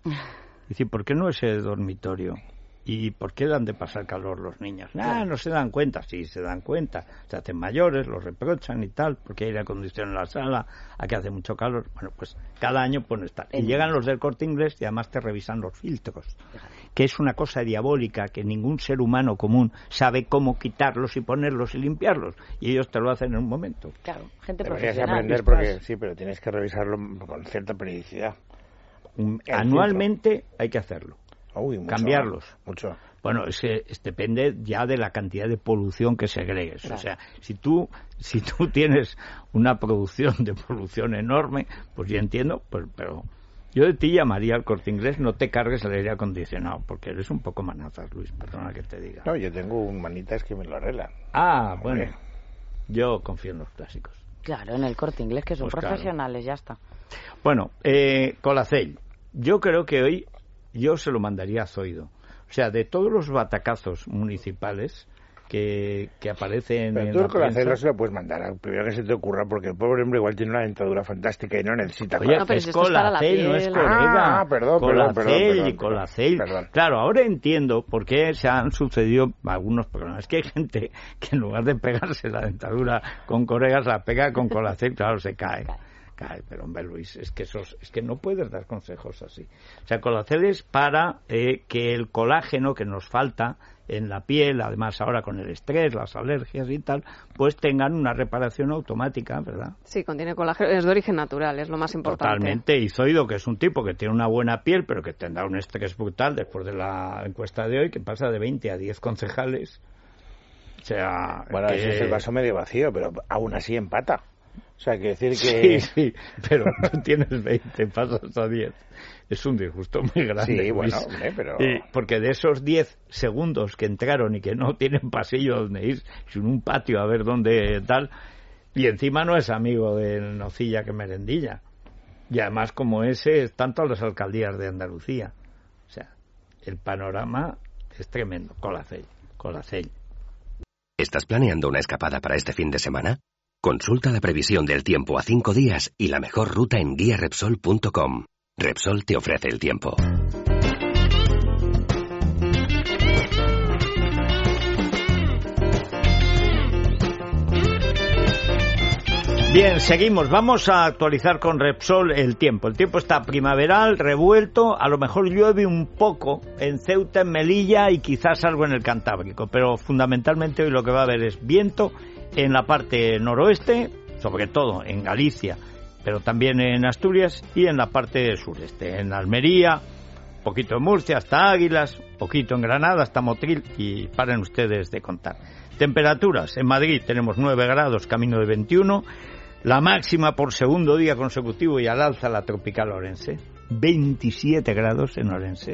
Es decir, ¿por qué no ese dormitorio? ¿Y por qué dan de pasar calor los niños? Ah, no se dan cuenta. Sí, se dan cuenta. Se hacen mayores, los reprochan y tal, porque hay aire acondicionado en la sala, aquí hace mucho calor. Bueno, pues cada año pones tal. Y llegan los del Corte Inglés y además te revisan los filtros, que es una cosa diabólica que ningún ser humano común sabe cómo quitarlos y ponerlos y limpiarlos. Y ellos te lo hacen en un momento. Claro, gente Deberías profesional. aprender porque sí, pero tienes que revisarlo con cierta periodicidad. Un- El anualmente hay que hacerlo. Uy, mucho, Cambiarlos. Mucho. Bueno, es que es- depende ya de la cantidad de polución que segregues. Claro. O sea, si tú si tú tienes una producción de polución enorme, pues yo entiendo, pues, pero yo de ti llamaría al Corte Inglés, no te cargues el aire acondicionado, porque eres un poco manazas, Luis, perdona que te diga. No, yo tengo un manitas que me lo arreglan. Ah, Hombre. bueno, yo confío en los clásicos. Claro, en el Corte Inglés, que son Pues claro. profesionales, ya está. Bueno, eh, Colacell, yo creo que hoy yo se lo mandaría a Zoido. O sea, de todos los batacazos municipales que, que aparecen Pero en tú la el Colacell prensa... no se lo puedes mandar, al primero que se te ocurra, porque el pobre hombre igual tiene una dentadura fantástica y no necesita... Oye, No, pero es si esto es para la Colacell, no es piel. colega. Ah, perdón, perdón, Colacell perdón, perdón, y Colacell. perdón. Claro, ahora entiendo por qué se han sucedido algunos problemas. Es que hay gente que en lugar de pegarse la dentadura con colegas, la pega con Colacell, claro, se cae. Ay, pero hombre, Luis, es que esos, es que no puedes dar consejos así. O sea, Colacel es para eh, que el colágeno que nos falta en la piel, además ahora con el estrés, las alergias y tal, pues tengan una reparación automática, ¿verdad? Sí, contiene colágeno, es de origen natural, es lo más importante. Totalmente, y Zoido, que es un tipo que tiene una buena piel, pero que tendrá un estrés brutal después de la encuesta de hoy, que pasa de veinte a diez concejales. O sea, bueno, que... ese es el vaso medio vacío, pero aún así empata. O sea, quiere decir que... Sí, sí, pero tú tienes veinte, pasas a diez. Es un disgusto muy grande. Sí, bueno, hombre, pero... Sí, porque de esos diez segundos que entraron y que no tienen pasillo donde ir, sino un patio a ver dónde tal, y encima no es amigo de Nocilla que Merendilla. Y además, como ese, es tanto a las alcaldías de Andalucía. O sea, el panorama es tremendo. Colacel, Colacel. ¿Estás planeando una escapada para este fin de semana? Consulta la previsión del tiempo a cinco días y la mejor ruta en guía repsol punto com. Repsol te ofrece el tiempo. Bien, seguimos. Vamos a actualizar con Repsol el tiempo. El tiempo está primaveral, revuelto. A lo mejor llueve un poco en Ceuta, en Melilla y quizás algo en el Cantábrico. Pero fundamentalmente hoy lo que va a haber es viento en la parte noroeste, sobre todo en Galicia, pero también en Asturias y en la parte sureste, en Almería, un poquito en Murcia, hasta Águilas, un poquito en Granada, hasta Motril, y paren ustedes de contar. Temperaturas, en Madrid tenemos nueve grados, camino de veintiuno, la máxima por segundo día consecutivo y al alza la tropical Orense, veintisiete grados en Orense.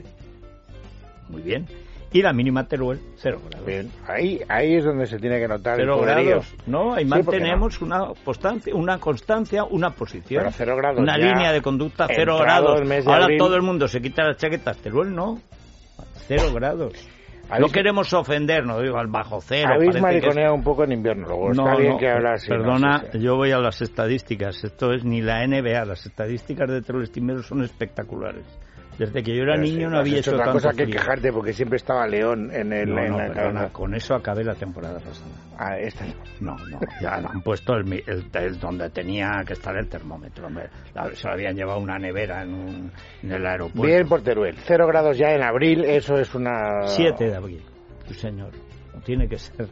Muy bien. Y la mínima Teruel, cero grados. Bien, ahí, ahí es donde se tiene que notar cero el poderío. Grados, ¿no? Ahí sí, mantenemos no. una, constancia, una constancia, una posición. Pero cero grados una línea de conducta, cero grados. Ahora abril... todo el mundo se quita las chaquetas, Teruel no. Cero grados. No queremos ofendernos, digo, al bajo cero. Habéis mariconeado es... un poco en invierno, luego no, está bien no, que hablas. Perdona, no sé si... yo voy a las estadísticas, esto es ni la N B A, las estadísticas de Teruel Estimero son espectaculares. Desde que yo era pero niño sí, no había hecho otra tanto cosa que frío. Quejarte porque siempre estaba León en el no, en no, la perdona, con eso acabé la temporada pasada. Ah, esta no. No, no, ya han puesto el, el, el donde tenía que estar el termómetro. Hombre. Se lo habían llevado una nevera en, un, en el aeropuerto. Bien por Teruel, cero grados ya en abril, eso es una... siete de abril, sí, señor. Tiene que ser.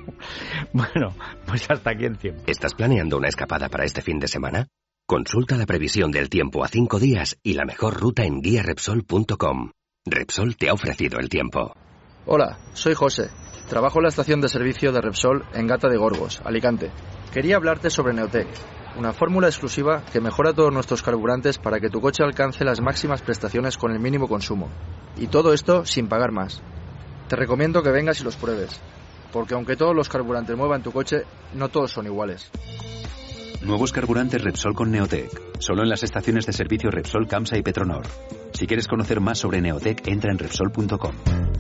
Bueno, pues hasta aquí el tiempo. ¿Estás planeando una escapada para este fin de semana? Consulta la previsión del tiempo a cinco días y la mejor ruta en guía repsol punto com. Repsol te ha ofrecido el tiempo. Hola, soy José. Trabajo en la estación de servicio de Repsol en Gata de Gorgos, Alicante. Quería hablarte sobre Neotec, una fórmula exclusiva que mejora todos nuestros carburantes para que tu coche alcance las máximas prestaciones con el mínimo consumo. Y todo esto sin pagar más. Te recomiendo que vengas y los pruebes, porque aunque todos los carburantes muevan tu coche, no todos son iguales. Nuevos carburantes Repsol con Neotec. Solo en las estaciones de servicio Repsol, Camsa y Petronor. Si quieres conocer más sobre Neotec, entra en repsol punto com.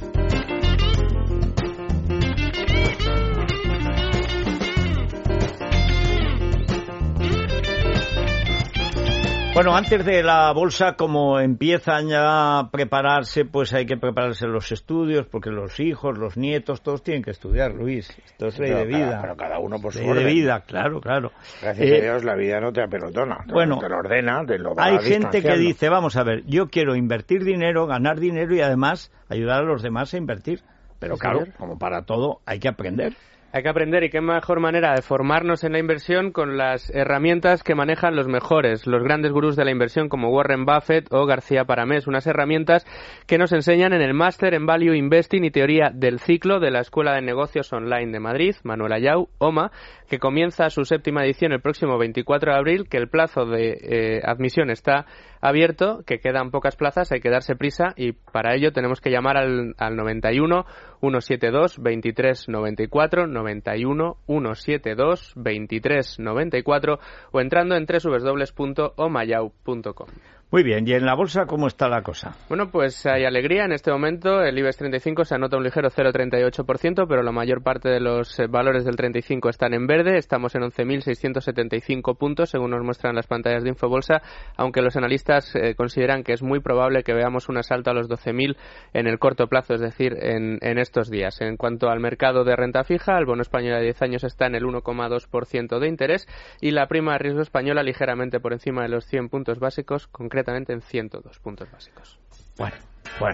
Bueno, antes de la bolsa, como empiezan ya a prepararse, pues hay que prepararse los estudios, porque los hijos, los nietos, todos tienen que estudiar, Luis. Esto es ley de vida. Cada, pero cada uno por su ley orden. de vida, claro, claro. Gracias eh, a Dios la vida no te apelotona. Bueno, te lo ordena, te lo va hay gente que dice, vamos a ver, yo quiero invertir dinero, ganar dinero y además ayudar a los demás a invertir. Pero claro, señor, como para todo, hay que aprender. Hay que aprender, y qué mejor manera de formarnos en la inversión con las herramientas que manejan los mejores, los grandes gurús de la inversión como Warren Buffett o García Paramés, unas herramientas que nos enseñan en el Máster en Value Investing y Teoría del Ciclo de la Escuela de Negocios Online de Madrid, Manuel Ayau, O M A, que comienza su séptima edición el próximo veinticuatro de abril, que el plazo de eh, admisión está abierto, que quedan pocas plazas, hay que darse prisa y para ello tenemos que llamar al, al noventa y uno, ciento setenta y dos, veintitrés noventa y cuatro, noventa y uno, ciento setenta y dos, veintitrés noventa y cuatro o entrando en doble u doble u doble u punto omayau punto com. Muy bien, ¿y en la bolsa cómo está la cosa? Bueno, pues hay alegría en este momento. El IBEX treinta y cinco se anota un ligero cero coma treinta y ocho por ciento, pero la mayor parte de los eh, valores del treinta y cinco están en verde. Estamos en once mil seiscientos setenta y cinco puntos, según nos muestran las pantallas de Infobolsa, aunque los analistas eh, consideran que es muy probable que veamos un asalto a los doce mil en el corto plazo, es decir, en, en estos días. En cuanto al mercado de renta fija, el bono español a diez años está en el uno coma dos por ciento de interés y la prima de riesgo española ligeramente por encima de los cien puntos básicos, concretamente en ciento dos puntos básicos. Bueno, bueno.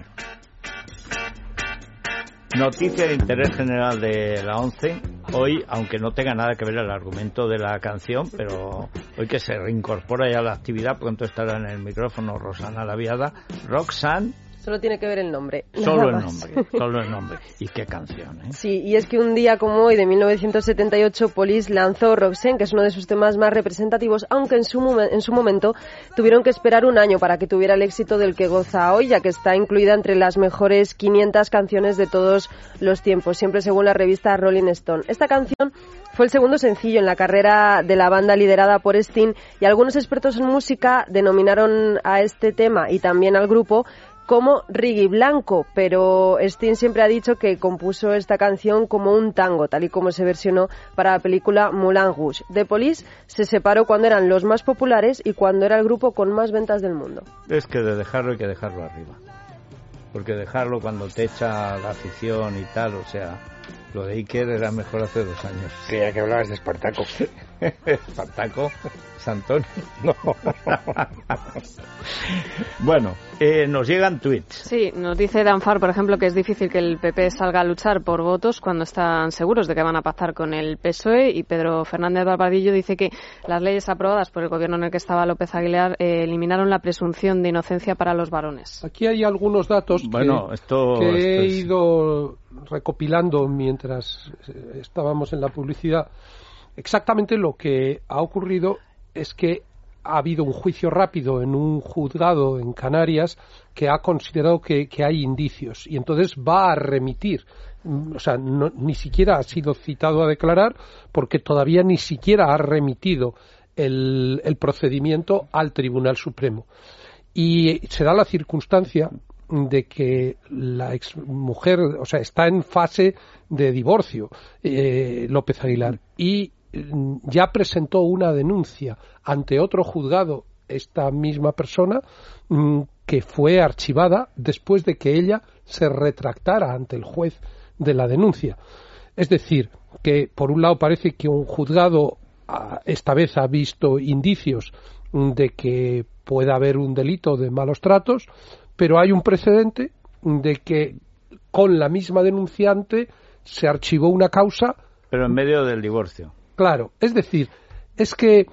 Noticia de interés general de la ONCE. Hoy, aunque no tenga nada que ver el argumento de la canción, pero hoy que se reincorpora ya la actividad, pronto estará en el micrófono Rosana Laviada, Roxanne. Solo tiene que ver el nombre. Solo el nombre, solo el nombre. Y qué canción, ¿eh? Sí, y es que un día como hoy, de mil novecientos setenta y ocho, Police lanzó Roxanne, que es uno de sus temas más representativos, aunque en su, momen- en su momento tuvieron que esperar un año para que tuviera el éxito del que goza hoy, ya que está incluida entre las mejores quinientas canciones de todos los tiempos, siempre según la revista Rolling Stone. Esta canción fue el segundo sencillo en la carrera de la banda liderada por Sting, y algunos expertos en música denominaron a este tema y también al grupo como reggae blanco, pero Sting siempre ha dicho que compuso esta canción como un tango, tal y como se versionó para la película Moulin Rouge. The Police se separó cuando eran los más populares y cuando era el grupo con más ventas del mundo. Es que de dejarlo hay que dejarlo arriba, porque dejarlo cuando te echa la afición y tal, o sea, lo de Iker era mejor hace dos años. Creía que hablabas de Espartaco. Espartaco, Santón. No. Bueno, eh, nos llegan tweets. Sí, nos dice Danfar, por ejemplo, que es difícil que el P P salga a luchar por votos cuando están seguros de que van a pactar con el P S O E, y Pedro Fernández Barbadillo dice que las leyes aprobadas por el gobierno en el que estaba López Aguilar eh, eliminaron la presunción de inocencia para los varones. Aquí hay algunos datos que, bueno, esto, que he esto es... ido recopilando mientras estábamos en la publicidad. Exactamente lo que ha ocurrido es que ha habido un juicio rápido en un juzgado en Canarias que ha considerado que, que hay indicios y entonces va a remitir. O sea, no, ni siquiera ha sido citado a declarar porque todavía ni siquiera ha remitido el, el procedimiento al Tribunal Supremo. Y se da la circunstancia de que la exmujer, o sea, está en fase de divorcio, eh, López Aguilar, y ya presentó una denuncia ante otro juzgado, esta misma persona, que fue archivada después de que ella se retractara ante el juez de la denuncia. Es decir, que por un lado parece que un juzgado esta vez ha visto indicios de que pueda haber un delito de malos tratos, pero hay un precedente de que con la misma denunciante se archivó una causa. Pero en medio del divorcio. Claro, es decir, es que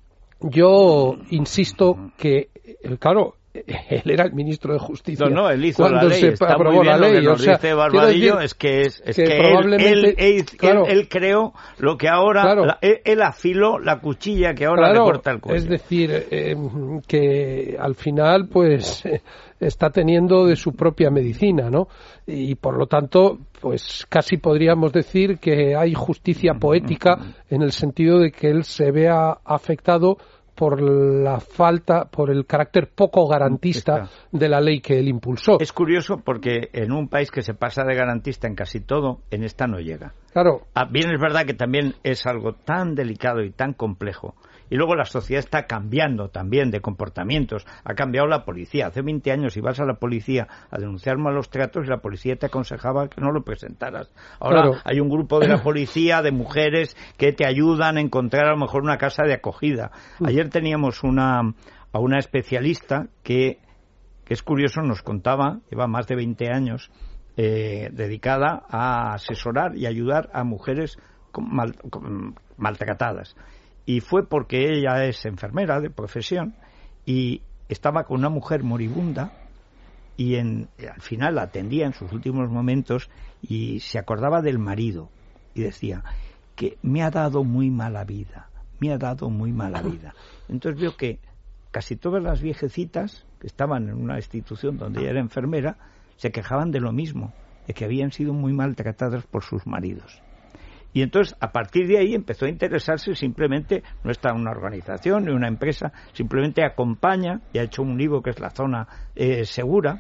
yo insisto que, claro, él era el ministro de Justicia. No, no, él hizo cuando la ley, se está aprobó muy bien la ley. Lo que nos o sea, dice Barbadillo decir es que, es, es que que probablemente, él, él, él, claro, él, él creó lo que ahora, claro, la, él, él afiló la cuchilla que ahora claro, le corta el cuello. Es decir, eh, que al final, pues, eh, está teniendo de su propia medicina, ¿no? Y por lo tanto, pues casi podríamos decir que hay justicia poética en el sentido de que él se vea afectado por la falta, por el carácter poco garantista de la ley que él impulsó. Es curioso porque en un país que se pasa de garantista en casi todo, en esta no llega. Claro. Ah, bien, es verdad que también es algo tan delicado y tan complejo. Y luego la sociedad está cambiando también de comportamientos. Ha cambiado la policía. Hace veinte años ibas a la policía a denunciar malos tratos y la policía te aconsejaba que no lo presentaras. Ahora claro, hay un grupo de la policía, de mujeres, que te ayudan a encontrar a lo mejor una casa de acogida. Ayer teníamos una, a una especialista que, que es curioso, nos contaba, lleva más de veinte años, eh, dedicada a asesorar y ayudar a mujeres con mal, con, maltratadas. Y fue porque ella es enfermera de profesión y estaba con una mujer moribunda y en, al final la atendía en sus últimos momentos y se acordaba del marido y decía que me ha dado muy mala vida, me ha dado muy mala vida. Entonces vio que casi todas las viejecitas que estaban en una institución donde ella era enfermera se quejaban de lo mismo, de que habían sido muy maltratadas por sus maridos. Y entonces, a partir de ahí, empezó a interesarse simplemente, no está una organización ni una empresa, simplemente acompaña, y ha hecho un libro que es La Zona eh, Segura,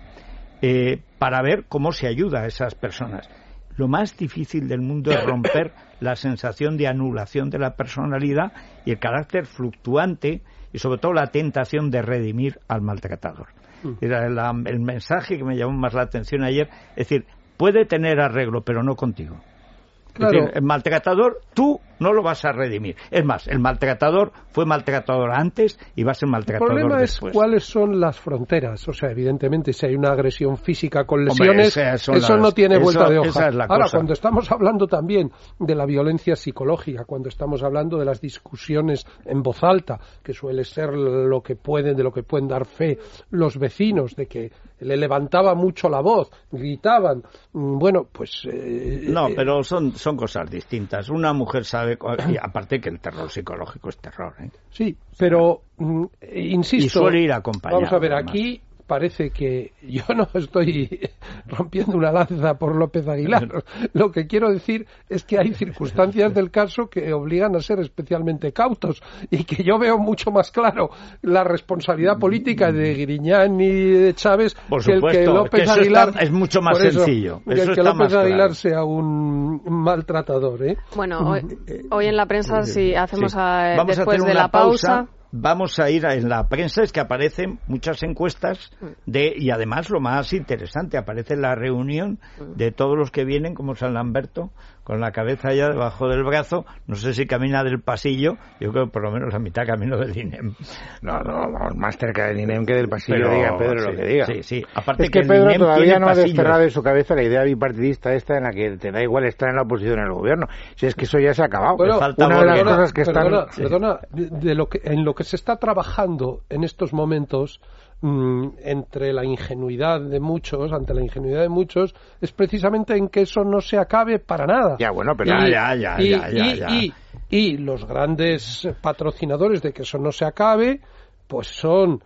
eh, para ver cómo se ayuda a esas personas. Lo más difícil del mundo es romper la sensación de anulación de la personalidad y el carácter fluctuante y sobre todo la tentación de redimir al maltratador. Era la, el mensaje que me llamó más la atención ayer, es decir, puede tener arreglo, pero no contigo. Claro. Es decir, el maltratador, tú no lo vas a redimir. Es más, el maltratador fue maltratador antes y va a ser maltratador después. El problema es cuáles son las fronteras. O sea, evidentemente, si hay una agresión física con lesiones, Hombre, eso las, no tiene vuelta eso, de hoja. Esa es la Ahora, cosa. Cuando estamos hablando también de la violencia psicológica, cuando estamos hablando de las discusiones en voz alta, que suele ser lo que pueden, de lo que pueden dar fe los vecinos, de que le levantaba mucho la voz, gritaban, bueno, pues... Eh, no, pero son, son cosas distintas. Una mujer sabe, y aparte que el terror psicológico es terror, ¿eh? Sí, pero, mm, insisto... Y suele ir acompañado. Vamos a ver, además. Aquí parece que yo no estoy rompiendo una lanza por López Aguilar. Lo que quiero decir es que hay circunstancias del caso que obligan a ser especialmente cautos y que yo veo mucho más claro la responsabilidad política de Griñán y de Chávez por que supuesto, el que López que eso Aguilar está, es mucho más eso, sencillo. Que eso el que está López más Aguilar claro. sea un maltratador, ¿eh? Bueno, hoy, hoy en la prensa, si hacemos sí. a, Vamos después a hacer de una la pausa... pausa Vamos a ir a, en la prensa, es que aparecen muchas encuestas de y además lo más interesante, aparece la reunión de todos los que vienen como San Lamberto con la cabeza ya debajo del brazo, no sé si camina del pasillo, yo creo que por lo menos la mitad camino del I N E M. No, no, vamos más cerca del I N E M que del pasillo, Pero, diga Pedro sí, lo que diga. Sí, sí. Aparte es que, que Pedro el I N E M todavía no ha pasillos. desterrado de su cabeza la idea bipartidista esta en la que te da igual estar en la oposición en el gobierno. Si es que eso ya se ha acabado. Bueno, falta una de las perdona, cosas que perdona, están... sí. Perdona, de, de lo que, en lo que se está trabajando en estos momentos mmm, entre la ingenuidad de muchos, ante la ingenuidad de muchos, es precisamente en que eso no se acabe para nada. Ya, bueno, pero... Y, ya, ya, y, ya, ya, y, ya. Y, y los grandes patrocinadores de que eso no se acabe, pues son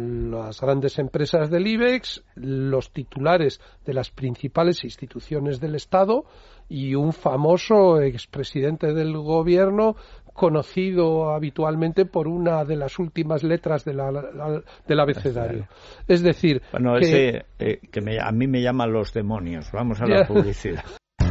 las grandes empresas del IBEX, los titulares de las principales instituciones del Estado y un famoso expresidente del gobierno conocido habitualmente por una de las últimas letras de la, la, del abecedario. Es decir... Bueno, que, ese eh, que me, a mí me llaman los demonios. Vamos a la publicidad.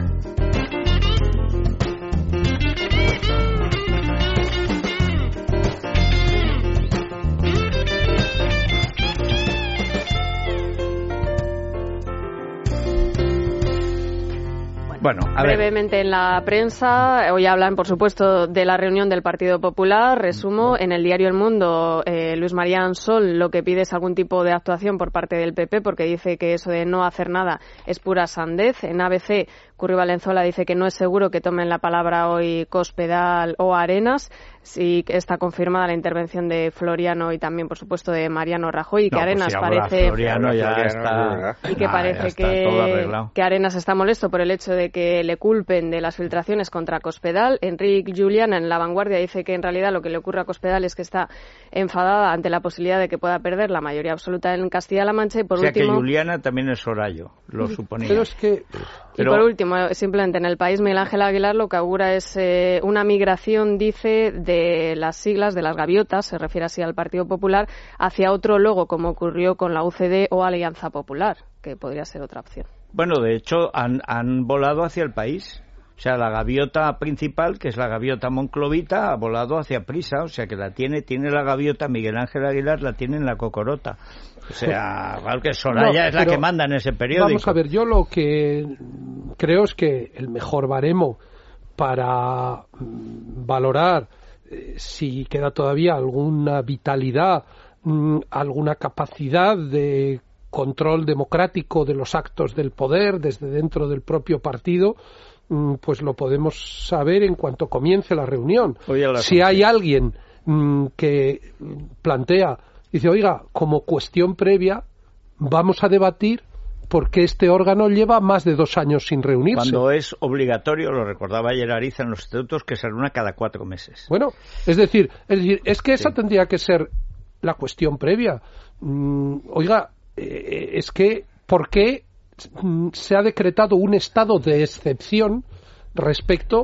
Bueno, a brevemente ver. En la prensa, hoy hablan, por supuesto, de la reunión del Partido Popular. Resumo, en el diario El Mundo, eh, Luis María Ansol lo que pide es algún tipo de actuación por parte del P P, porque dice que eso de no hacer nada es pura sandez. En A B C, Curri Valenzuela dice que no es seguro que tomen la palabra hoy Cospedal o Arenas. Sí está confirmada la intervención de Floriano y también, por supuesto, de Mariano Rajoy, y que no, Arenas pues si parece... Floriano ya Floriano, está... Y que ah, parece está que, que Arenas está molesto por el hecho de que le culpen de las filtraciones contra Cospedal. Enrique Julián en La Vanguardia dice que en realidad lo que le ocurre a Cospedal es que está enfadada ante la posibilidad de que pueda perder la mayoría absoluta en Castilla-La Mancha. Y por o sea último, que Juliana también es Sorallo, lo suponía. Pero es que... Pero... Y por último, simplemente en El País, Miguel Ángel Aguilar lo que augura es eh, una migración, dice, de las siglas de las gaviotas, se refiere así al Partido Popular, hacia otro logo, como ocurrió con la U C D o Alianza Popular, que podría ser otra opción. Bueno, de hecho, han, han volado hacia el país. O sea, la gaviota principal, que es la gaviota monclovita, ha volado hacia Prisa. O sea, que la tiene, tiene la gaviota Miguel Ángel Aguilar, la tiene en la cocorota. O sea, igual que Soraya no, es la que manda en ese periódico. Vamos a ver, yo lo que creo es que el mejor baremo para valorar eh, si queda todavía alguna vitalidad, mmm, alguna capacidad de control democrático de los actos del poder desde dentro del propio partido, pues lo podemos saber en cuanto comience la reunión. La si hay alguien mmm, que plantea, dice, oiga, como cuestión previa, vamos a debatir por qué este órgano lleva más de dos años sin reunirse. Cuando es obligatorio, lo recordaba ayer Ariza en los estatutos, que se reúna cada cuatro meses. Bueno, es decir, es decir, es que esa sí. tendría que ser la cuestión previa. Mm, oiga, eh, es que, ¿por qué se ha decretado un estado de excepción respecto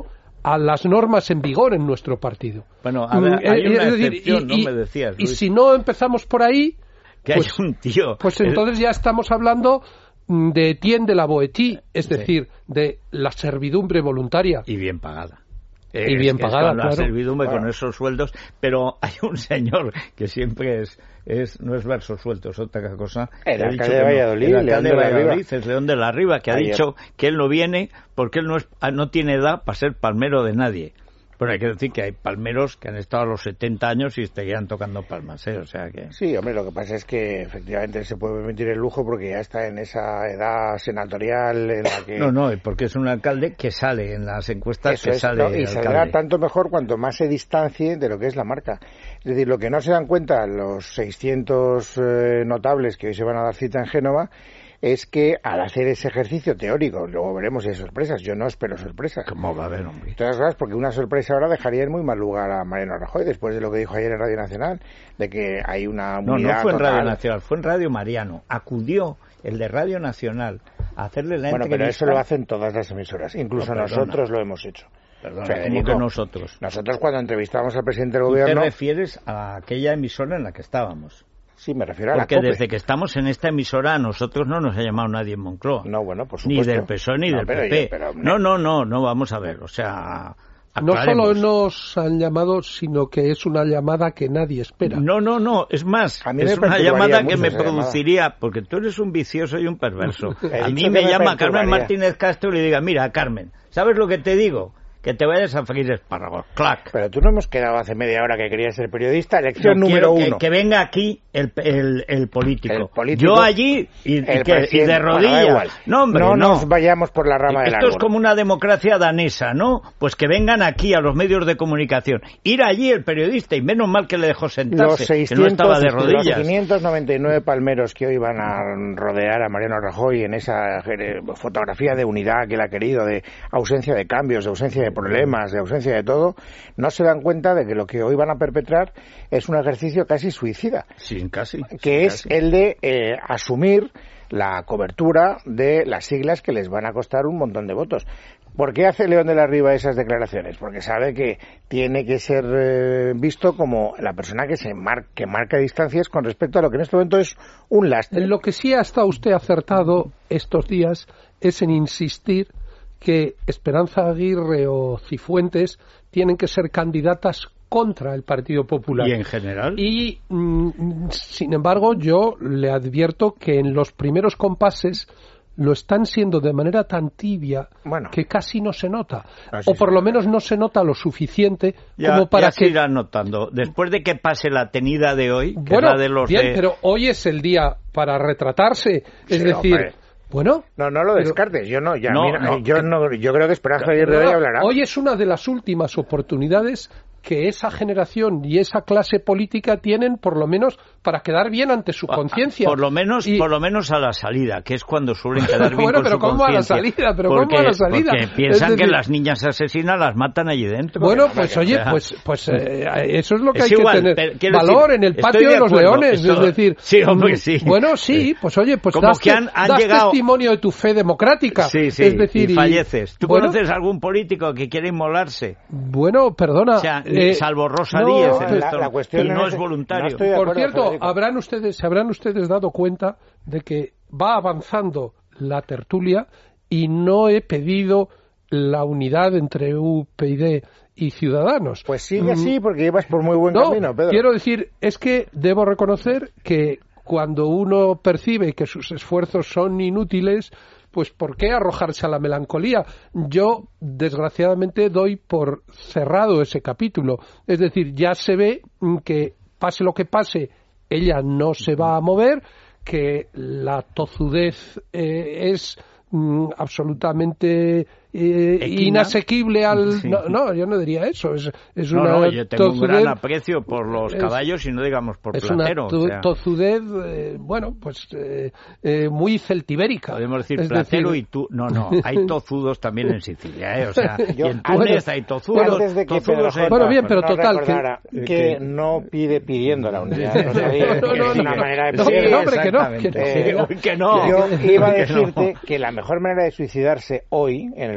a las normas en vigor en nuestro partido. Bueno, a ver, hay una es excepción, decir, y, ¿no? Me decías, Luis. Y si no empezamos por ahí... Que pues, hay un tío... Pues entonces ya estamos hablando de Etienne de la Boétie, es sí. decir, de la servidumbre voluntaria. Y bien pagada. Y bien es, pagada, es con claro. la servidumbre, bueno. con esos sueldos, pero hay un señor que siempre es, es no es versos sueltos, otra cosa. El alcalde de Valladolid, no, el alcalde de Valladolid, es León de la Riva, que ha Ayer. dicho que él no viene porque él no, es, no tiene edad para ser palmero de nadie. Pero hay que decir que hay palmeros que han estado a los setenta años y seguían tocando palmas, ¿eh? O sea que... Sí, hombre, lo que pasa es que efectivamente se puede permitir el lujo porque ya está en esa edad senatorial en la que... No, no, porque es un alcalde que sale en las encuestas, Eso que es, sale no, y saldrá tanto mejor cuanto más se distancie de lo que es la marca. Es decir, lo que no se dan cuenta los seiscientos eh, notables que hoy se van a dar cita en Génova es que al hacer ese ejercicio teórico, luego veremos si hay sorpresas, yo no espero sorpresas. ¿Cómo va a haber, hombre? Todas cosas, porque una sorpresa ahora dejaría en muy mal lugar a Mariano Rajoy, después de lo que dijo ayer en Radio Nacional, de que hay una unidad No, no fue total. en Radio Nacional, fue en Radio Mariano. Acudió el de Radio Nacional a hacerle la bueno, entrevista. Bueno, pero eso lo hacen todas las emisoras, incluso no, nosotros lo hemos hecho. Perdón, ¿cómo que nosotros? Nosotros cuando entrevistamos al presidente del gobierno... ¿Tú te refieres a aquella emisora en la que estábamos? Sí, me refiero a Porque la COPE. Desde que estamos en esta emisora a nosotros no nos ha llamado nadie en Moncloa. No, bueno, por supuesto. Ni del P S O E ni no, del pero P P. Yo, pero... No, no, no, no, vamos a ver, o sea... No solo nos han llamado, sino que es una llamada que nadie espera. No, no, no, es más, es una llamada que me produciría, llamada. Porque tú eres un vicioso y un perverso. A mí me, me llama Carmen Martínez Castro y le diga, mira, Carmen, ¿sabes lo que te digo? Que te vayas a freír espárragos, clac. Pero tú no hemos quedado hace media hora que querías ser periodista, elección no, número que, uno. Que venga aquí el, el, el, político. el político. Yo allí y, y, que, y de rodillas. Bueno, no, hombre, no, no nos vayamos por la rama del árbol. Esto es árbol. como una democracia danesa, ¿no? Pues que vengan aquí a los medios de comunicación. Ir allí el periodista, y menos mal que le dejó sentarse, los seiscientos, que no estaba de rodillas. Los quinientos noventa y nueve palmeros que hoy van a rodear a Mariano Rajoy en esa fotografía de unidad que él ha querido, de ausencia de cambios, de ausencia de problemas, de ausencia de todo, no se dan cuenta de que lo que hoy van a perpetrar es un ejercicio casi suicida. Sí, casi. Que sí, es casi. el de eh, asumir la cobertura de las siglas que les van a costar un montón de votos. ¿Por qué hace León de la Riva esas declaraciones? Porque sabe que tiene que ser eh, visto como la persona que se mar que marca distancias con respecto a lo que en este momento es un lastre. En lo que sí ha estado usted acertado estos días es en insistir que Esperanza Aguirre o Cifuentes tienen que ser candidatas contra el Partido Popular. ¿Y en general? Y, mm, sin embargo, yo le advierto que en los primeros compases lo están siendo de manera tan tibia bueno, que casi no se nota. Así o por lo menos no se nota lo suficiente ya, como para ya que... se irá notando. Después de que pase la tenida de hoy, que bueno, es la de los bien, de... pero hoy es el día para retratarse. Es sí, decir... Hombre. Bueno, no, no lo descartes. pero, yo no, ya, no, mira, no, yo que, no, yo creo que Esperanza Aguirre no, hoy hablará. Hoy es una de las últimas oportunidades que esa generación y esa clase política tienen, por lo menos, para quedar bien ante su conciencia. Por lo menos, y... por lo menos a la salida, que es cuando suelen quedar bien bueno, con pero su ¿cómo conciencia. A la salida? Pero porque, ¿cómo a la salida? Porque piensan es decir, que las niñas asesinas las matan allí dentro. Bueno, que, pues que, oye, o sea, pues, pues eh, eso es lo que es hay igual, que tener pero, valor decir, en el patio de, de los acuerdo, leones. esto, es decir, sí, hombre, sí. Bueno, sí, pues oye, pues Como das, que han, han das llegado... testimonio de tu fe democrática. Sí, sí, es decir, y falleces. ¿Tú bueno, conoces algún político que quiere inmolarse? Bueno, perdona. O sea, eh, salvo Rosa no, Díez, en la, esto, la cuestión y no es, es voluntario. No acuerdo, Por cierto, Federico. habrán ustedes, se habrán ustedes dado cuenta de que va avanzando la tertulia y no he pedido la unidad entre U P y y Ciudadanos. Pues sigue así porque llevas por muy buen no, camino, Pedro. Quiero decir, es que debo reconocer que cuando uno percibe que sus esfuerzos son inútiles, pues ¿por qué arrojarse a la melancolía? Yo, desgraciadamente, doy por cerrado ese capítulo. Es decir, ya se ve que, pase lo que pase, ella no se va a mover, que la tozudez eh, es mm, absolutamente eh, inasequible al... Sí. No, no, yo no diría eso. Es, es no, una no, yo tengo tozudez, un gran aprecio por los es, caballos y no digamos por es Platero. Es una o sea. tozudez, eh, bueno, pues eh, eh, muy celtibérica. Podemos decir es Platero decir... y tú... No, no, hay tozudos también en Sicilia, ¿eh? O sea, yo, y en Túnez hay tozudos. Antes de que tozudos Pedro, en... Bueno, bien, pero no total... Que, que, que no pide pidiendo la unidad. No, sé, no, no, que no, es una no, manera de no, pedir. no, hombre, que no. Que, eh, que no. Yo iba a decirte que la mejor manera de suicidarse hoy, en el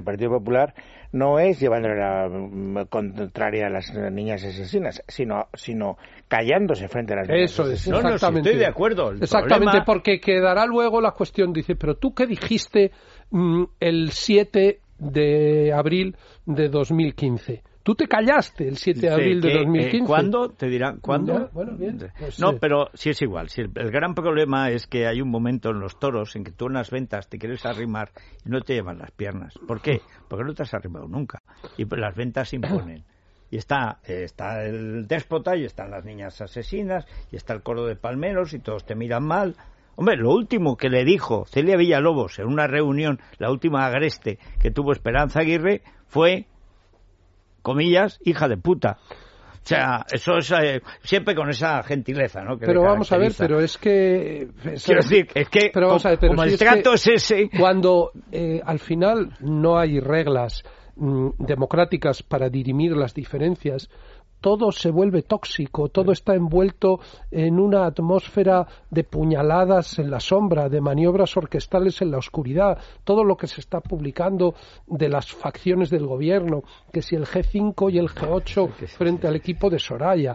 Partido Popular no es llevándole la contraria a las niñas asesinas, sino sino callándose frente a las niñas Eso es, asesinas. No, no, exactamente. sí, estoy de acuerdo. El exactamente, problema... porque quedará luego la cuestión, dice, pero tú qué dijiste mmm, el siete de abril de dos mil quince. Tú te callaste el siete de abril sí, de que, dos mil quince. Eh, ¿Cuándo? Te dirán, ¿cuándo? Ya, bueno, bien. Pues, no, eh. pero sí es igual. Sí, el, el gran problema es que hay un momento en los toros en que tú en las ventas te quieres arrimar y no te llevan las piernas. ¿Por qué? Porque no te has arrimado nunca. Y pues las ventas se imponen. Y está, eh, está el déspota y están las niñas asesinas y está el coro de palmeros y todos te miran mal. Hombre, lo último que le dijo Celia Villalobos en una reunión, la última agreste que tuvo Esperanza Aguirre, fue... comillas, hija de puta. O sea, eso es eh, siempre con esa gentileza, ¿no? Que pero vamos a ver, pero es que... Quiero decir, es que pero vamos a ver, pero como si el es trato que es ese... Cuando eh, al final no hay reglas mm, democráticas para dirimir las diferencias, todo se vuelve tóxico, todo está envuelto en una atmósfera de puñaladas en la sombra, de maniobras orquestales en la oscuridad, todo lo que se está publicando de las facciones del gobierno, que si el G cinco y el G ocho frente al equipo de Soraya,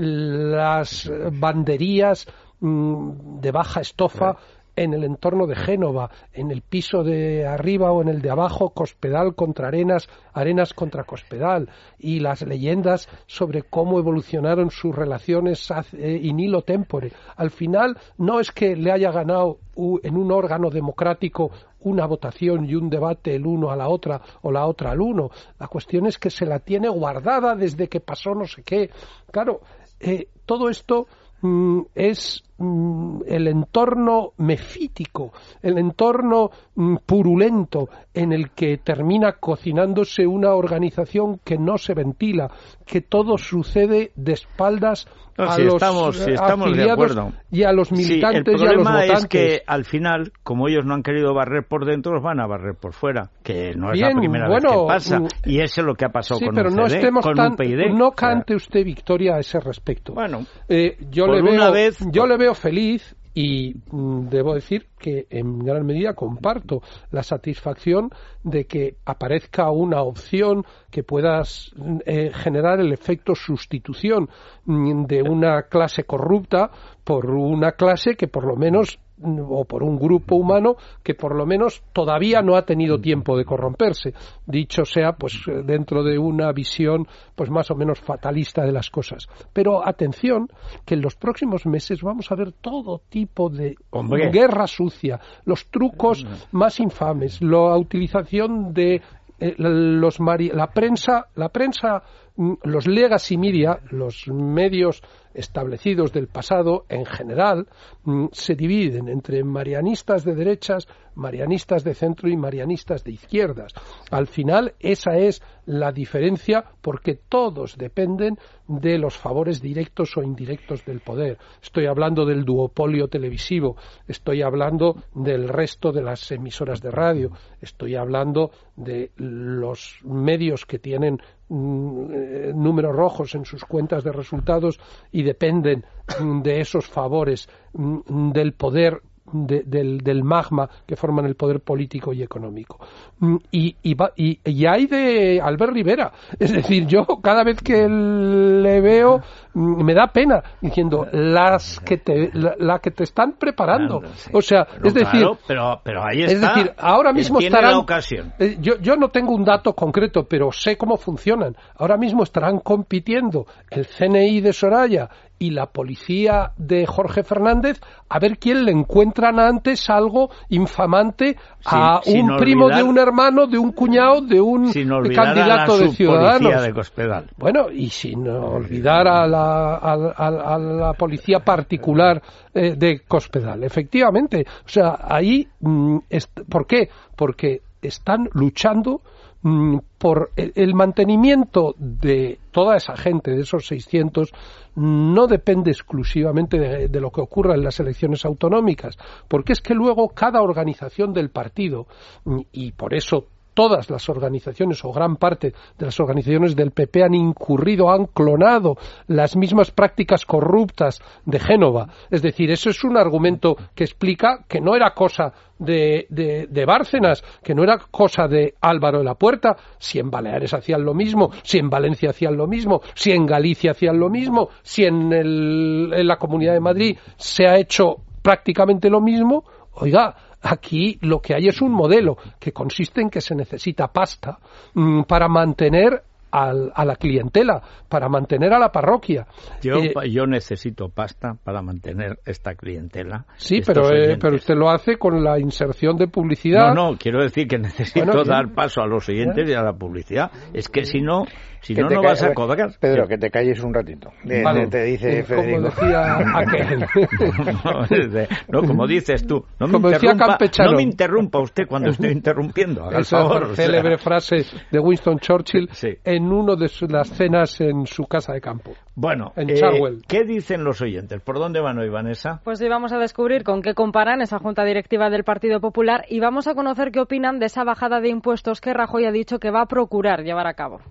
las banderías mmm, de baja estofa en el entorno de Génova, en el piso de arriba o en el de abajo, Cospedal contra Arenas, Arenas contra Cospedal, y las leyendas sobre cómo evolucionaron sus relaciones in illo tempore. Al final, no es que le haya ganado en un órgano democrático una votación y un debate el uno a la otra o la otra al uno. La cuestión es que se la tiene guardada desde que pasó no sé qué. Claro, eh, todo esto mm, es mm, el entorno mefítico, el entorno mm, purulento en el que termina cocinándose una organización que no se ventila, que todo sucede de espaldas no, a si los estamos, si estamos afiliados de acuerdo. Y a los militantes sí, y a los votantes. El problema es que al final, como ellos no han querido barrer por dentro, los van a barrer por fuera, que no es Bien, la primera bueno, vez que pasa, y eso es lo que ha pasado sí, con pero U C D, no estemos con tan, U P y D. no cante usted victoria a ese respecto. Bueno, eh, yo por le veo, una vez, yo le veo feliz. Y mm, debo decir que en gran medida comparto la satisfacción de que aparezca una opción que pueda eh, generar el efecto sustitución mm, de una clase corrupta por una clase que por lo menos o por un grupo humano que por lo menos todavía no ha tenido tiempo de corromperse, dicho sea pues dentro de una visión pues más o menos fatalista de las cosas. Pero atención, que en los próximos meses vamos a ver todo tipo de Hombre. guerra sucia, los trucos más infames, la utilización de eh, los mari- la prensa, la prensa, los legacy media, los medios establecidos del pasado, en general, se dividen entre marianistas de derechas, marianistas de centro y marianistas de izquierdas. Al final, esa es la diferencia porque todos dependen de los favores directos o indirectos del poder. Estoy hablando del duopolio televisivo, estoy hablando del resto de las emisoras de radio, estoy hablando de los medios que tienen mm, números rojos en sus cuentas de resultados y dependen mm, de esos favores mm, del poder De, del, del magma que forman el poder político y económico. Y, y, y, y hay de Albert Rivera. Es decir, yo cada vez que le veo me da pena diciendo las que te, la, la que te están preparando. Claro, sí. O sea, pero, es decir, claro, pero, pero ahí está. Es decir, ahora mismo tiene estarán. La ocasión. Eh, yo, yo no tengo un dato concreto, pero sé cómo funcionan. Ahora mismo estarán compitiendo el C N I de Soraya y la policía de Jorge Fernández a ver quién le encuentran antes algo infamante a sin, sin un primo olvidar, de un hermano, de un cuñado, de un candidato de Ciudadanos. De Cospedal. Bueno, y sin olvidar a la, a, a, a la policía particular eh, de Cospedal. Efectivamente, o sea, ahí, mm, est- ¿por qué? Porque están luchando mm, por el, el mantenimiento de toda esa gente, de esos seiscientos, no depende exclusivamente de, de lo que ocurra en las elecciones autonómicas, porque es que luego cada organización del partido, y por eso todas las organizaciones o gran parte de las organizaciones del P P han incurrido, han clonado las mismas prácticas corruptas de Génova. Es decir, eso es un argumento que explica que no era cosa de, de, de Bárcenas, que no era cosa de Álvaro de la Puerta, si en Baleares hacían lo mismo, si en Valencia hacían lo mismo, si en Galicia hacían lo mismo, si en, el, en la Comunidad de Madrid se ha hecho prácticamente lo mismo. Oiga, aquí lo que hay es un modelo que consiste en que se necesita pasta mmm, para mantener al, a la clientela, para mantener a la parroquia. Yo, eh, yo necesito pasta para mantener esta clientela. Sí, pero, eh, pero usted lo hace con la inserción de publicidad. No, no, quiero decir que necesito bueno, dar paso a los oyentes y a la publicidad. Es que si no, si no, no vas a cobrar. Pedro, que te calles un ratito. De, vale. de, te dice eh, Federico. Como decía aquel. no, no, como dices tú. No me, como interrumpa, no me interrumpa usted cuando estoy interrumpiendo. Haga el favor, Esa célebre o sea. frase de Winston Churchill sí. en una de sus, las cenas en su casa de campo. Bueno, en eh, Charwell. ¿Qué dicen los oyentes? ¿Por dónde van hoy, Vanessa? Pues hoy vamos a descubrir con qué comparan esa Junta Directiva del Partido Popular y vamos a conocer qué opinan de esa bajada de impuestos que Rajoy ha dicho que va a procurar llevar a cabo.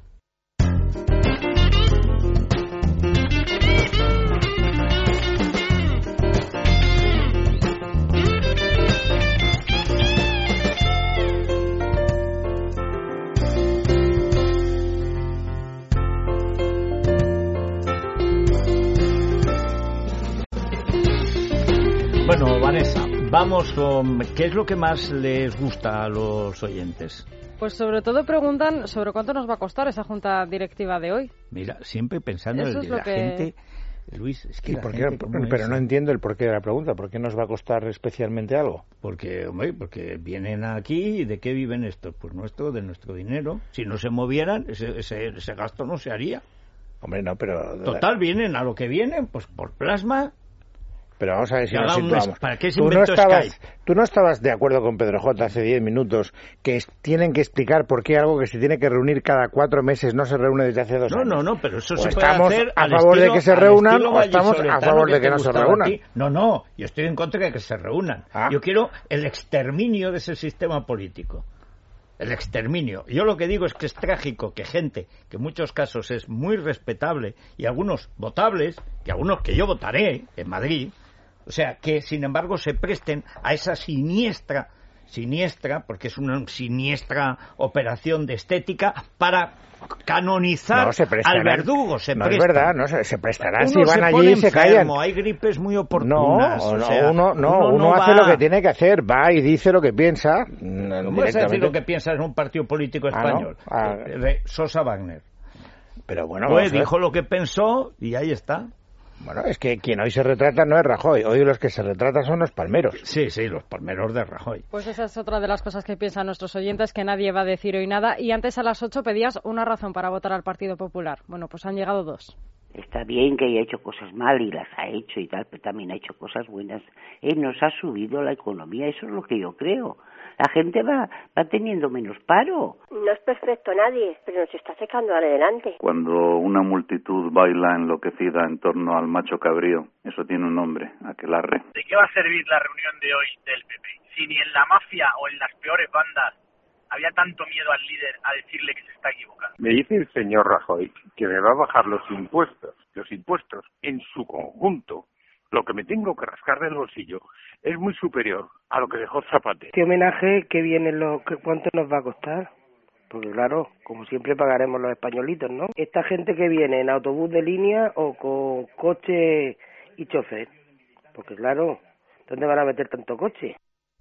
Bueno, Vanessa, vamos con... ¿Qué es lo que más les gusta a los oyentes? Pues sobre todo preguntan sobre cuánto nos va a costar esa junta directiva de hoy. Mira, siempre pensando Eso en es la lo que... gente... Luis, es que la por gente, qué, pero es? no entiendo el porqué de la pregunta. ¿Por qué nos va a costar especialmente algo? Porque, hombre, porque vienen aquí y ¿de qué viven estos? Pues nuestro, de nuestro dinero. Si no se movieran, ese, ese, ese gasto no se haría. Hombre, no, pero... Total, vienen a lo que vienen, pues por plasma... Pero vamos a ver si nos situamos. ¿Para qué se tú, no inventó estabas, Sky? tú no estabas de acuerdo con Pedro J hace diez minutos que es, tienen que explicar por qué algo que se tiene que reunir cada cuatro meses no se reúne desde hace dos no, años. No, no, pero eso o se puede estamos hacer a favor estilo, de que se reúnan o estamos a favor que de que no se reúnan. No, no, yo estoy en contra de que se reúnan. Ah. Yo quiero el exterminio de ese sistema político. El exterminio. Yo lo que digo es que es trágico que gente, que en muchos casos es muy respetable y algunos votables, y algunos que yo votaré en Madrid, o sea, que sin embargo se presten a esa siniestra, siniestra, porque es una siniestra operación de estética para canonizar no, se al verdugo. Se no prestan. Es verdad, no se, se prestará uno si van se allí y se callan. Hay gripes muy oportunas. No, o no, sea, uno, no, uno, uno no hace va... lo que tiene que hacer, va y dice lo que piensa. ¿Cómo vas a decir lo que piensa en un partido político español? Ah, no. ah. Sosa Wagner. Pero bueno, pues dijo lo que pensó y ahí está. Bueno, es que quien hoy se retrata no es Rajoy, hoy los que se retratan son los palmeros. Sí, sí, los palmeros de Rajoy. Pues esa es otra de las cosas que piensan nuestros oyentes, que nadie va a decir hoy nada. Y antes a las ocho pedías una razón para votar al Partido Popular. Bueno, pues han llegado dos. Está bien que haya hecho cosas mal y las ha hecho y tal, pero también ha hecho cosas buenas. Él nos ha subido la economía, eso es lo que yo creo. La gente va, va teniendo menos paro. No es perfecto nadie, pero nos está sacando adelante. Cuando una multitud baila enloquecida en torno al macho cabrío, eso tiene un nombre, aquelarre. ¿De qué va a servir la reunión de hoy del P P? Si ni en la mafia o en las peores bandas había tanto miedo al líder a decirle que se está equivocando. Me dice el señor Rajoy que me va a bajar los impuestos, los impuestos en su conjunto. Lo que me tengo que rascar del bolsillo es muy superior a lo que dejó Zapatero. ¿Qué homenaje, qué viene, lo, qué, cuánto nos va a costar? Porque claro, como siempre pagaremos los españolitos, ¿no? Esta gente que viene en autobús de línea o con coche y chofer. Porque claro, ¿dónde van a meter tanto coche?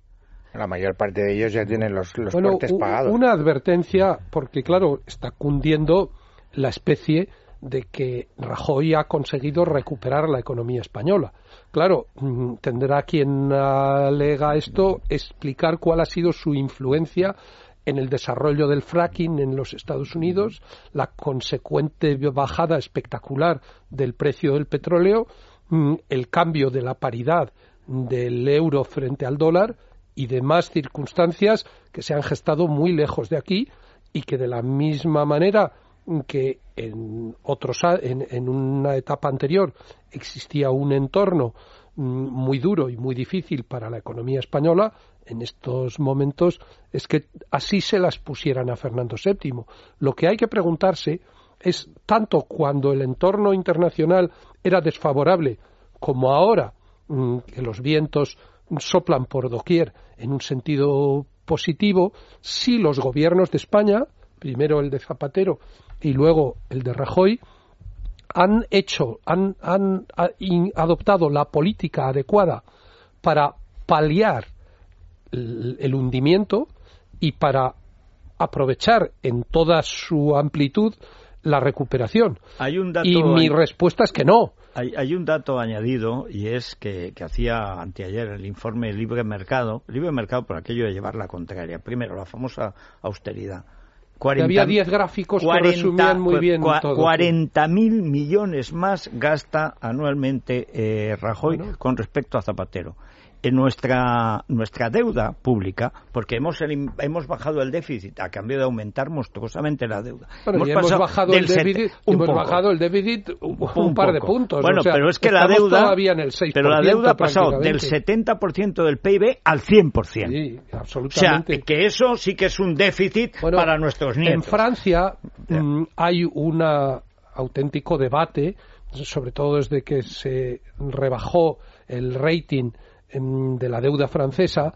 La mayor parte de ellos ya tienen los, los bueno, portes pagados. Una advertencia, porque claro, está cundiendo la especie de que Rajoy ha conseguido recuperar la economía española. Claro, tendrá quien alega esto explicar cuál ha sido su influencia en el desarrollo del fracking en los Estados Unidos, la consecuente bajada espectacular del precio del petróleo, el cambio de la paridad del euro frente al dólar y demás circunstancias que se han gestado muy lejos de aquí y que de la misma manera que en otros en, en una etapa anterior existía un entorno muy duro y muy difícil para la economía española en estos momentos es que así se las pusieran a Fernando séptimo. Lo que hay que preguntarse es, tanto cuando el entorno internacional era desfavorable como ahora, que los vientos soplan por doquier en un sentido positivo, si los gobiernos de España, primero el de Zapatero y luego el de Rajoy, han hecho, han, han adoptado la política adecuada para paliar el, el hundimiento y para aprovechar en toda su amplitud la recuperación. Hay un dato, y mi respuesta es que no. Hay, hay un dato añadido, y es que, que hacía anteayer el informe Libre Mercado, Libre Mercado por aquello de llevar la contraria. Primero, la famosa austeridad. cuarenta, había diez gráficos cuarenta, que resumían muy bien cua, todo. cuarenta mil millones más gasta anualmente eh, Rajoy bueno. con respecto a Zapatero. En nuestra nuestra deuda pública, porque hemos el, hemos bajado el déficit a cambio de aumentar monstruosamente la deuda. Bueno, hemos, hemos bajado el déficit, un hemos bajado el déficit un, un, un par de puntos. Bueno, o sea, pero es que la deuda todavía en el seis por ciento, pero la deuda ha pasado del setenta por ciento del P I B al cien por ciento. Sí, absolutamente. O sea, que eso sí que es un déficit bueno, para nuestros nietos. En Francia mmm, hay un auténtico debate, sobre todo desde que se rebajó el rating de la deuda francesa,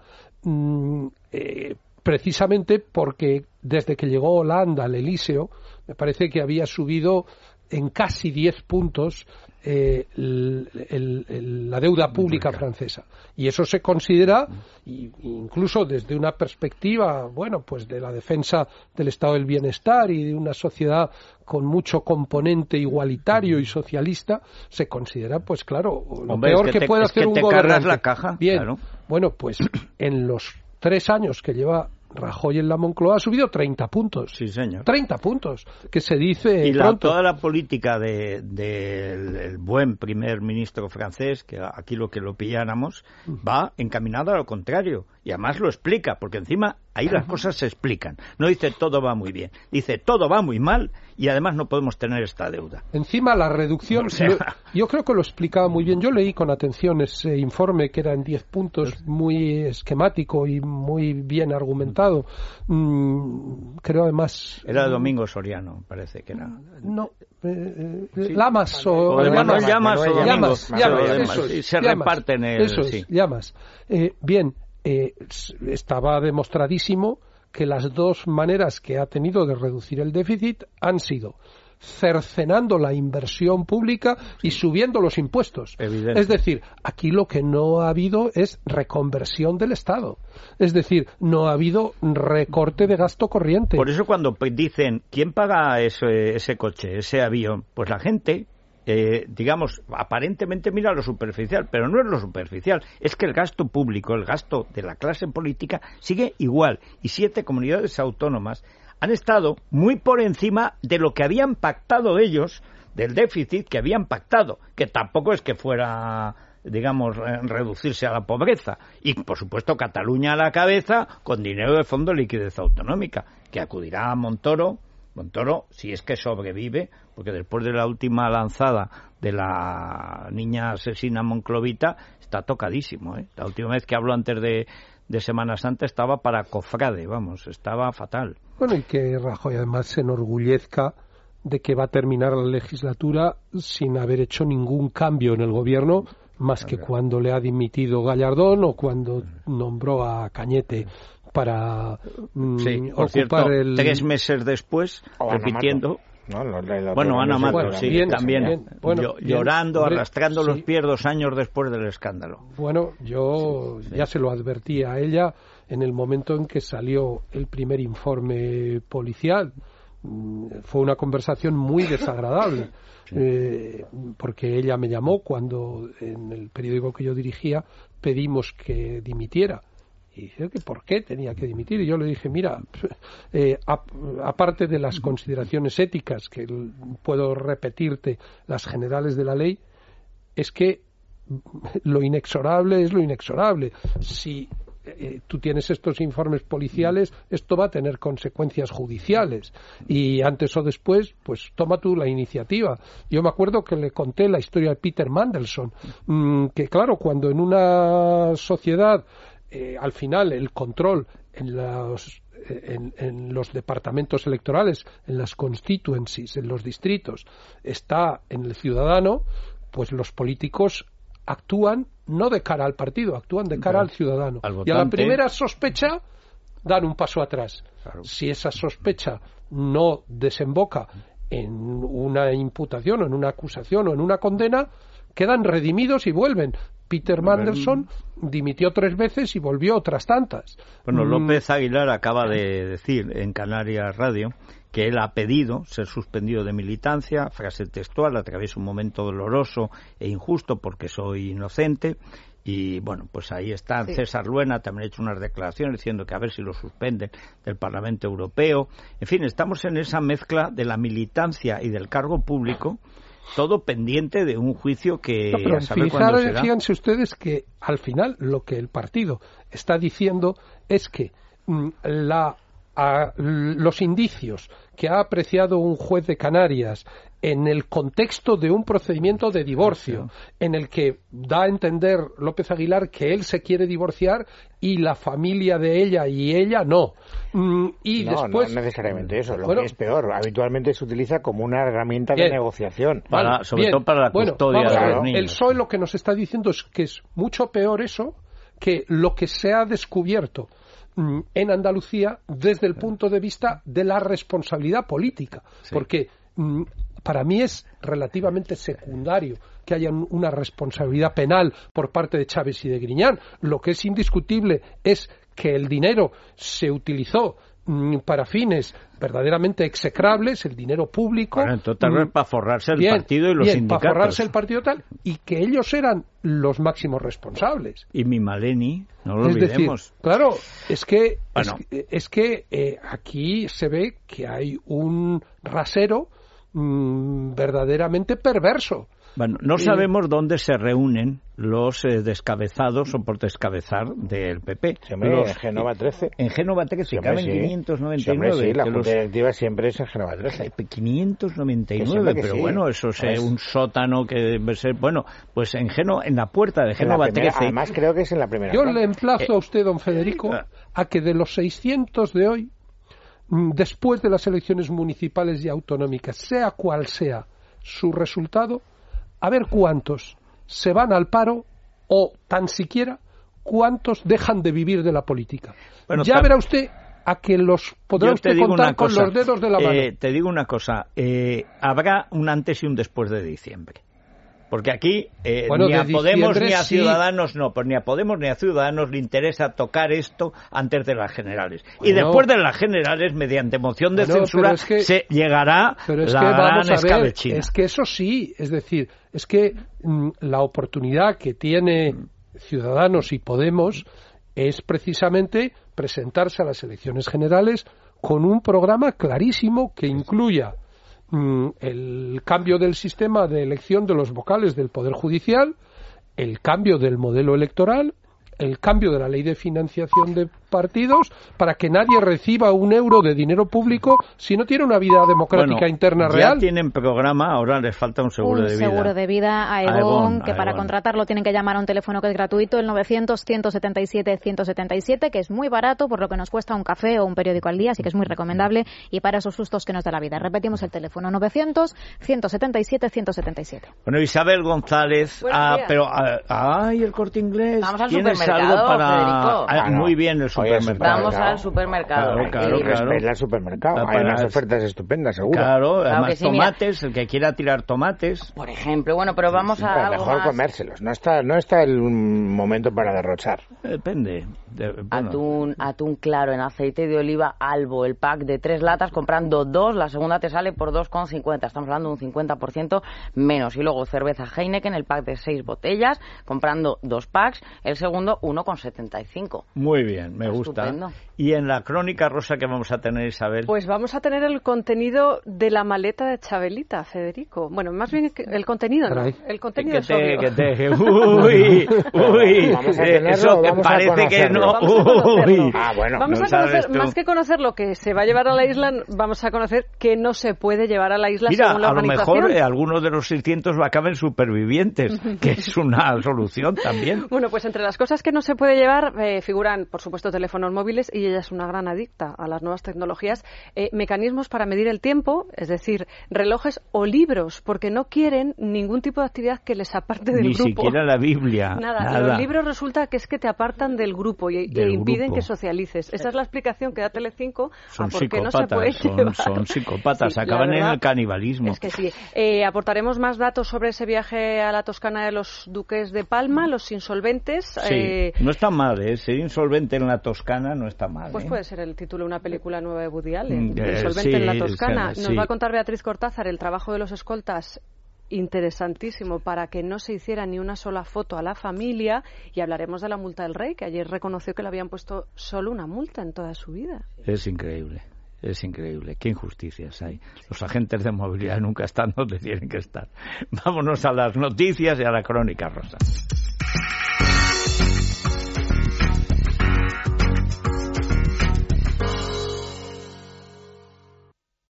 eh, precisamente porque desde que llegó Hollande al Elíseo, me parece que había subido en casi diez puntos eh, el, el, el, la deuda pública francesa. Y eso se considera, y, incluso desde una perspectiva, bueno, pues de la defensa del estado del bienestar y de una sociedad con mucho componente igualitario y socialista, se considera, pues claro, lo Hombre, peor es que, que te, puede es hacer que un te gobernante. Cargas la caja. Bien, claro. Bueno, pues en los tres años que lleva Rajoy en la Moncloa ha subido treinta puntos. Sí, señor. treinta puntos, que se dice y la, pronto. toda la política del de, de buen primer ministro francés, que aquí lo que lo pilláramos, va encaminada a lo contrario. Y además lo explica, porque encima ahí las cosas se explican. No dice todo va muy bien, dice todo va muy mal y además no podemos tener esta deuda. Encima la reducción, o sea, lo, yo creo que lo explicaba muy bien. Yo leí con atención ese informe que era en diez puntos, muy esquemático y muy bien argumentado. Mm, creo además... Era de Domingo Soriano, parece que era. No, eh, eh, sí. Lamas o... o de Manuel Llamas, Manuel o Llamas, Llamas, Llamas, Llamas, eso es, y se Llamas, reparten el... Eso es, sí. Llamas. Eh, bien, eh, estaba demostradísimo que las dos maneras que ha tenido de reducir el déficit han sido cercenando la inversión pública y subiendo los impuestos. Evidente. Es decir, aquí lo que no ha habido es reconversión del Estado. Es decir, no ha habido recorte de gasto corriente. Por eso cuando dicen, ¿quién paga ese, ese coche, ese avión? Pues la gente... Eh, digamos, aparentemente mira lo superficial, pero no es lo superficial, es que el gasto público, el gasto de la clase política sigue igual, y siete comunidades autónomas han estado muy por encima de lo que habían pactado ellos, del déficit que habían pactado, que tampoco es que fuera, digamos, reducirse a la pobreza, y por supuesto Cataluña a la cabeza con dinero del Fondo de Liquidez Autonómica, que acudirá a Montoro, Montoro, si es que sobrevive, porque después de la última lanzada de la niña asesina monclovita, está tocadísimo, ¿eh? La última vez que habló antes de, de Semana Santa estaba para cofrade, vamos, estaba fatal. Bueno, y que Rajoy además se enorgullezca de que va a terminar la legislatura sin haber hecho ningún cambio en el gobierno, más que cuando le ha dimitido Gallardón o cuando nombró a Cañete para mm, sí, por ocupar cierto, el... tres meses después, o repitiendo... No, no, la, la bueno, Ana Mato, bueno, sí, bien, también, bien, bueno, Yo, llorando, bien, arrastrando sí. los pies dos años después del escándalo. Bueno, yo sí, sí. ya se lo advertí a ella en el momento en que salió el primer informe policial. Fue una conversación muy desagradable, sí. eh, porque ella me llamó cuando en el periódico que yo dirigía pedimos que dimitiera. Y dije que por qué tenía que dimitir. Y yo le dije, mira, eh, a, aparte de las consideraciones éticas, que puedo repetirte las generales de la ley, es que lo inexorable es lo inexorable. Si eh, tú tienes estos informes policiales, esto va a tener consecuencias judiciales y antes o después, pues toma tú la iniciativa. Yo me acuerdo que le conté la historia de Peter Mandelson, mmm, que claro, cuando en una sociedad eh, al final el control en los En, en los departamentos electorales, en las constituencies, en los distritos, está en el ciudadano, pues los políticos actúan no de cara al partido, actúan de cara claro, al ciudadano. Al y a la primera sospecha dan un paso atrás. Claro. Si esa sospecha no desemboca en una imputación o en una acusación o en una condena, quedan redimidos y vuelven. Peter Mandelson dimitió tres veces y volvió otras tantas. Bueno, López Aguilar acaba de decir en Canarias Radio que él ha pedido ser suspendido de militancia, frase textual, atraviesa un momento doloroso e injusto porque soy inocente. Y bueno, pues ahí está sí. César Luena, también ha hecho unas declaraciones diciendo que a ver si lo suspenden del Parlamento Europeo. En fin, estamos en esa mezcla de la militancia y del cargo público, todo pendiente de un juicio que no, pero a saber cuándo será. Fíjense ustedes que al final lo que el partido está diciendo es que mm, la, a, los indicios que ha apreciado un juez de Canarias en el contexto de un procedimiento de divorcio, en el que da a entender López Aguilar que él se quiere divorciar y la familia de ella y ella no. Mm, y no, después, no necesariamente eso, lo bueno, que es peor, habitualmente se utiliza como una herramienta bien, de negociación. Para, sobre bien, todo para la custodia bueno, de claro, los niños. El P S O E lo que nos está diciendo es que es mucho peor eso que lo que se ha descubierto mm, en Andalucía desde el punto de vista de la responsabilidad política. Sí. Porque mm, para mí es relativamente secundario que haya una responsabilidad penal por parte de Chávez y de Griñán. Lo que es indiscutible es que el dinero se utilizó mm, para fines verdaderamente execrables, el dinero público. Bueno, entonces tal vez para forrarse el bien, partido y los bien, sindicatos. Para forrarse el partido tal, y que ellos eran los máximos responsables. Y mi Maleni, no lo es olvidemos. Decir, claro, es que, bueno. es, es que eh, aquí se ve que hay un rasero mmm, verdaderamente perverso. Bueno, no sabemos dónde se reúnen los eh, descabezados o por descabezar del P P. Sí, hombre, los, en Génova trece. En Génova trece, sí, caben sí. quinientos noventa y nueve. Sí, hombre, sí, la Junta los... directiva siempre es en Génova trece. quinientos noventa y nueve, pero sí. Bueno, eso es pues... un sótano que debe ser... Bueno, pues en Génova, en la puerta de Génova trece... Además creo que es en la primera. Yo le emplazo eh, a usted, don Federico, eh, a que de los seiscientos de hoy, después de las elecciones municipales y autonómicas, sea cual sea su resultado, a ver cuántos se van al paro o tan siquiera cuántos dejan de vivir de la política. Bueno, ya verá usted a que los podrá usted contar con los dedos de la mano. Eh, te digo una cosa, eh, habrá un antes y un después de diciembre. Porque aquí eh, bueno, ni a Podemos ni a sí. Ciudadanos, no, pues ni a Podemos ni a Ciudadanos le interesa tocar esto antes de las generales. Bueno, y después de las generales, mediante moción de bueno, censura, es que, se llegará pero es la que gran vamos a ver, escabechina. Es que eso sí, es decir, es que mm, la oportunidad que tiene Ciudadanos y Podemos es precisamente presentarse a las elecciones generales con un programa clarísimo que incluya el cambio del sistema de elección de los vocales del Poder Judicial, el cambio del modelo electoral, el cambio de la ley de financiación de partidos, para que nadie reciba un euro de dinero público si no tiene una vida democrática bueno, interna ya real. Ya tienen programa, ahora les falta un seguro un de vida. Un seguro de vida a Egon, a Egon que a para Egon. contratarlo tienen que llamar a un teléfono que es gratuito, el novecientos, ciento setenta y siete, ciento setenta y siete, que es muy barato, por lo que nos cuesta un café o un periódico al día, así que es muy recomendable, y para esos sustos que nos da la vida. Repetimos el teléfono, novecientos, ciento setenta y siete, ciento setenta y siete. Bueno, Isabel González, ah, pero, ah, ay, el Corte Inglés. Vamos al ¿Tienes supermercado, algo para... Federico. Ah, muy bien, el supermercado. Vamos al supermercado. Claro, claro, claro. Respeta el supermercado. Hay unas ofertas estupendas, seguro. Claro, claro además sí, tomates, mira. el que quiera tirar tomates. Por ejemplo, bueno, pero vamos sí, a pero algo mejor más. comérselos. No está, no está el momento para derrochar. Depende. De, bueno. Atún, atún claro en aceite de oliva Albo, el pack de tres latas, comprando dos, la segunda te sale por dos con cincuenta. Estamos hablando de un cincuenta por ciento menos. Y luego cerveza Heineken, el pack de seis botellas, comprando dos packs, el segundo uno con setenta y cinco. Muy bien, me gusta. Estupendo. Y en la crónica rosa que vamos a tener, Isabel. Pues vamos a tener el contenido de la maleta de Chabelita, Federico. Bueno, más bien el contenido, ¿no? El contenido que es obvio. te, que te, uy, uy, vamos a tenerlo, eso que vamos parece que no, no. vamos a conocerlo. Ah, bueno, vamos no a conocer, tú. más que conocer lo que se va a llevar a la isla, vamos a conocer qué no se puede llevar a la isla. Mira, según la a lo organización. mejor eh, algunos de los seiscientos acaben supervivientes, que es una solución también. Bueno, pues entre las cosas que no se puede llevar eh, figuran, por supuesto, teléfonos móviles, y ella es una gran adicta a las nuevas tecnologías, eh, mecanismos para medir el tiempo, es decir, relojes o libros, porque no quieren ningún tipo de actividad que les aparte del Ni grupo. Ni siquiera la Biblia. Nada. Nada. Los libros resulta que es que te apartan del grupo y, del e impiden grupo. que socialices. Esa es la explicación que da Telecinco Son a por qué no psicópatas, se puede son, llevar. son psicópatas, Sí, acaban verdad, en el canibalismo. Es que sí. Eh, aportaremos más datos sobre ese viaje a la Toscana de los duques de Palma, los insolventes. Sí, eh, no está mal, ¿eh? Ser insolvente en la Toscana no está mal. Pues ¿eh? puede ser el título de una película nueva de Woody Allen, Eh, Insolvente sí, en la Toscana. sí. Nos va a contar Beatriz Cortázar el trabajo de los escoltas, interesantísimo, para que no se hiciera ni una sola foto a la familia, y hablaremos de la multa del rey, que ayer reconoció que le habían puesto solo una multa en toda su vida. Es increíble, es increíble. Qué injusticias hay. Los agentes de movilidad nunca están donde tienen que estar. Vámonos a las noticias y a la crónica rosa.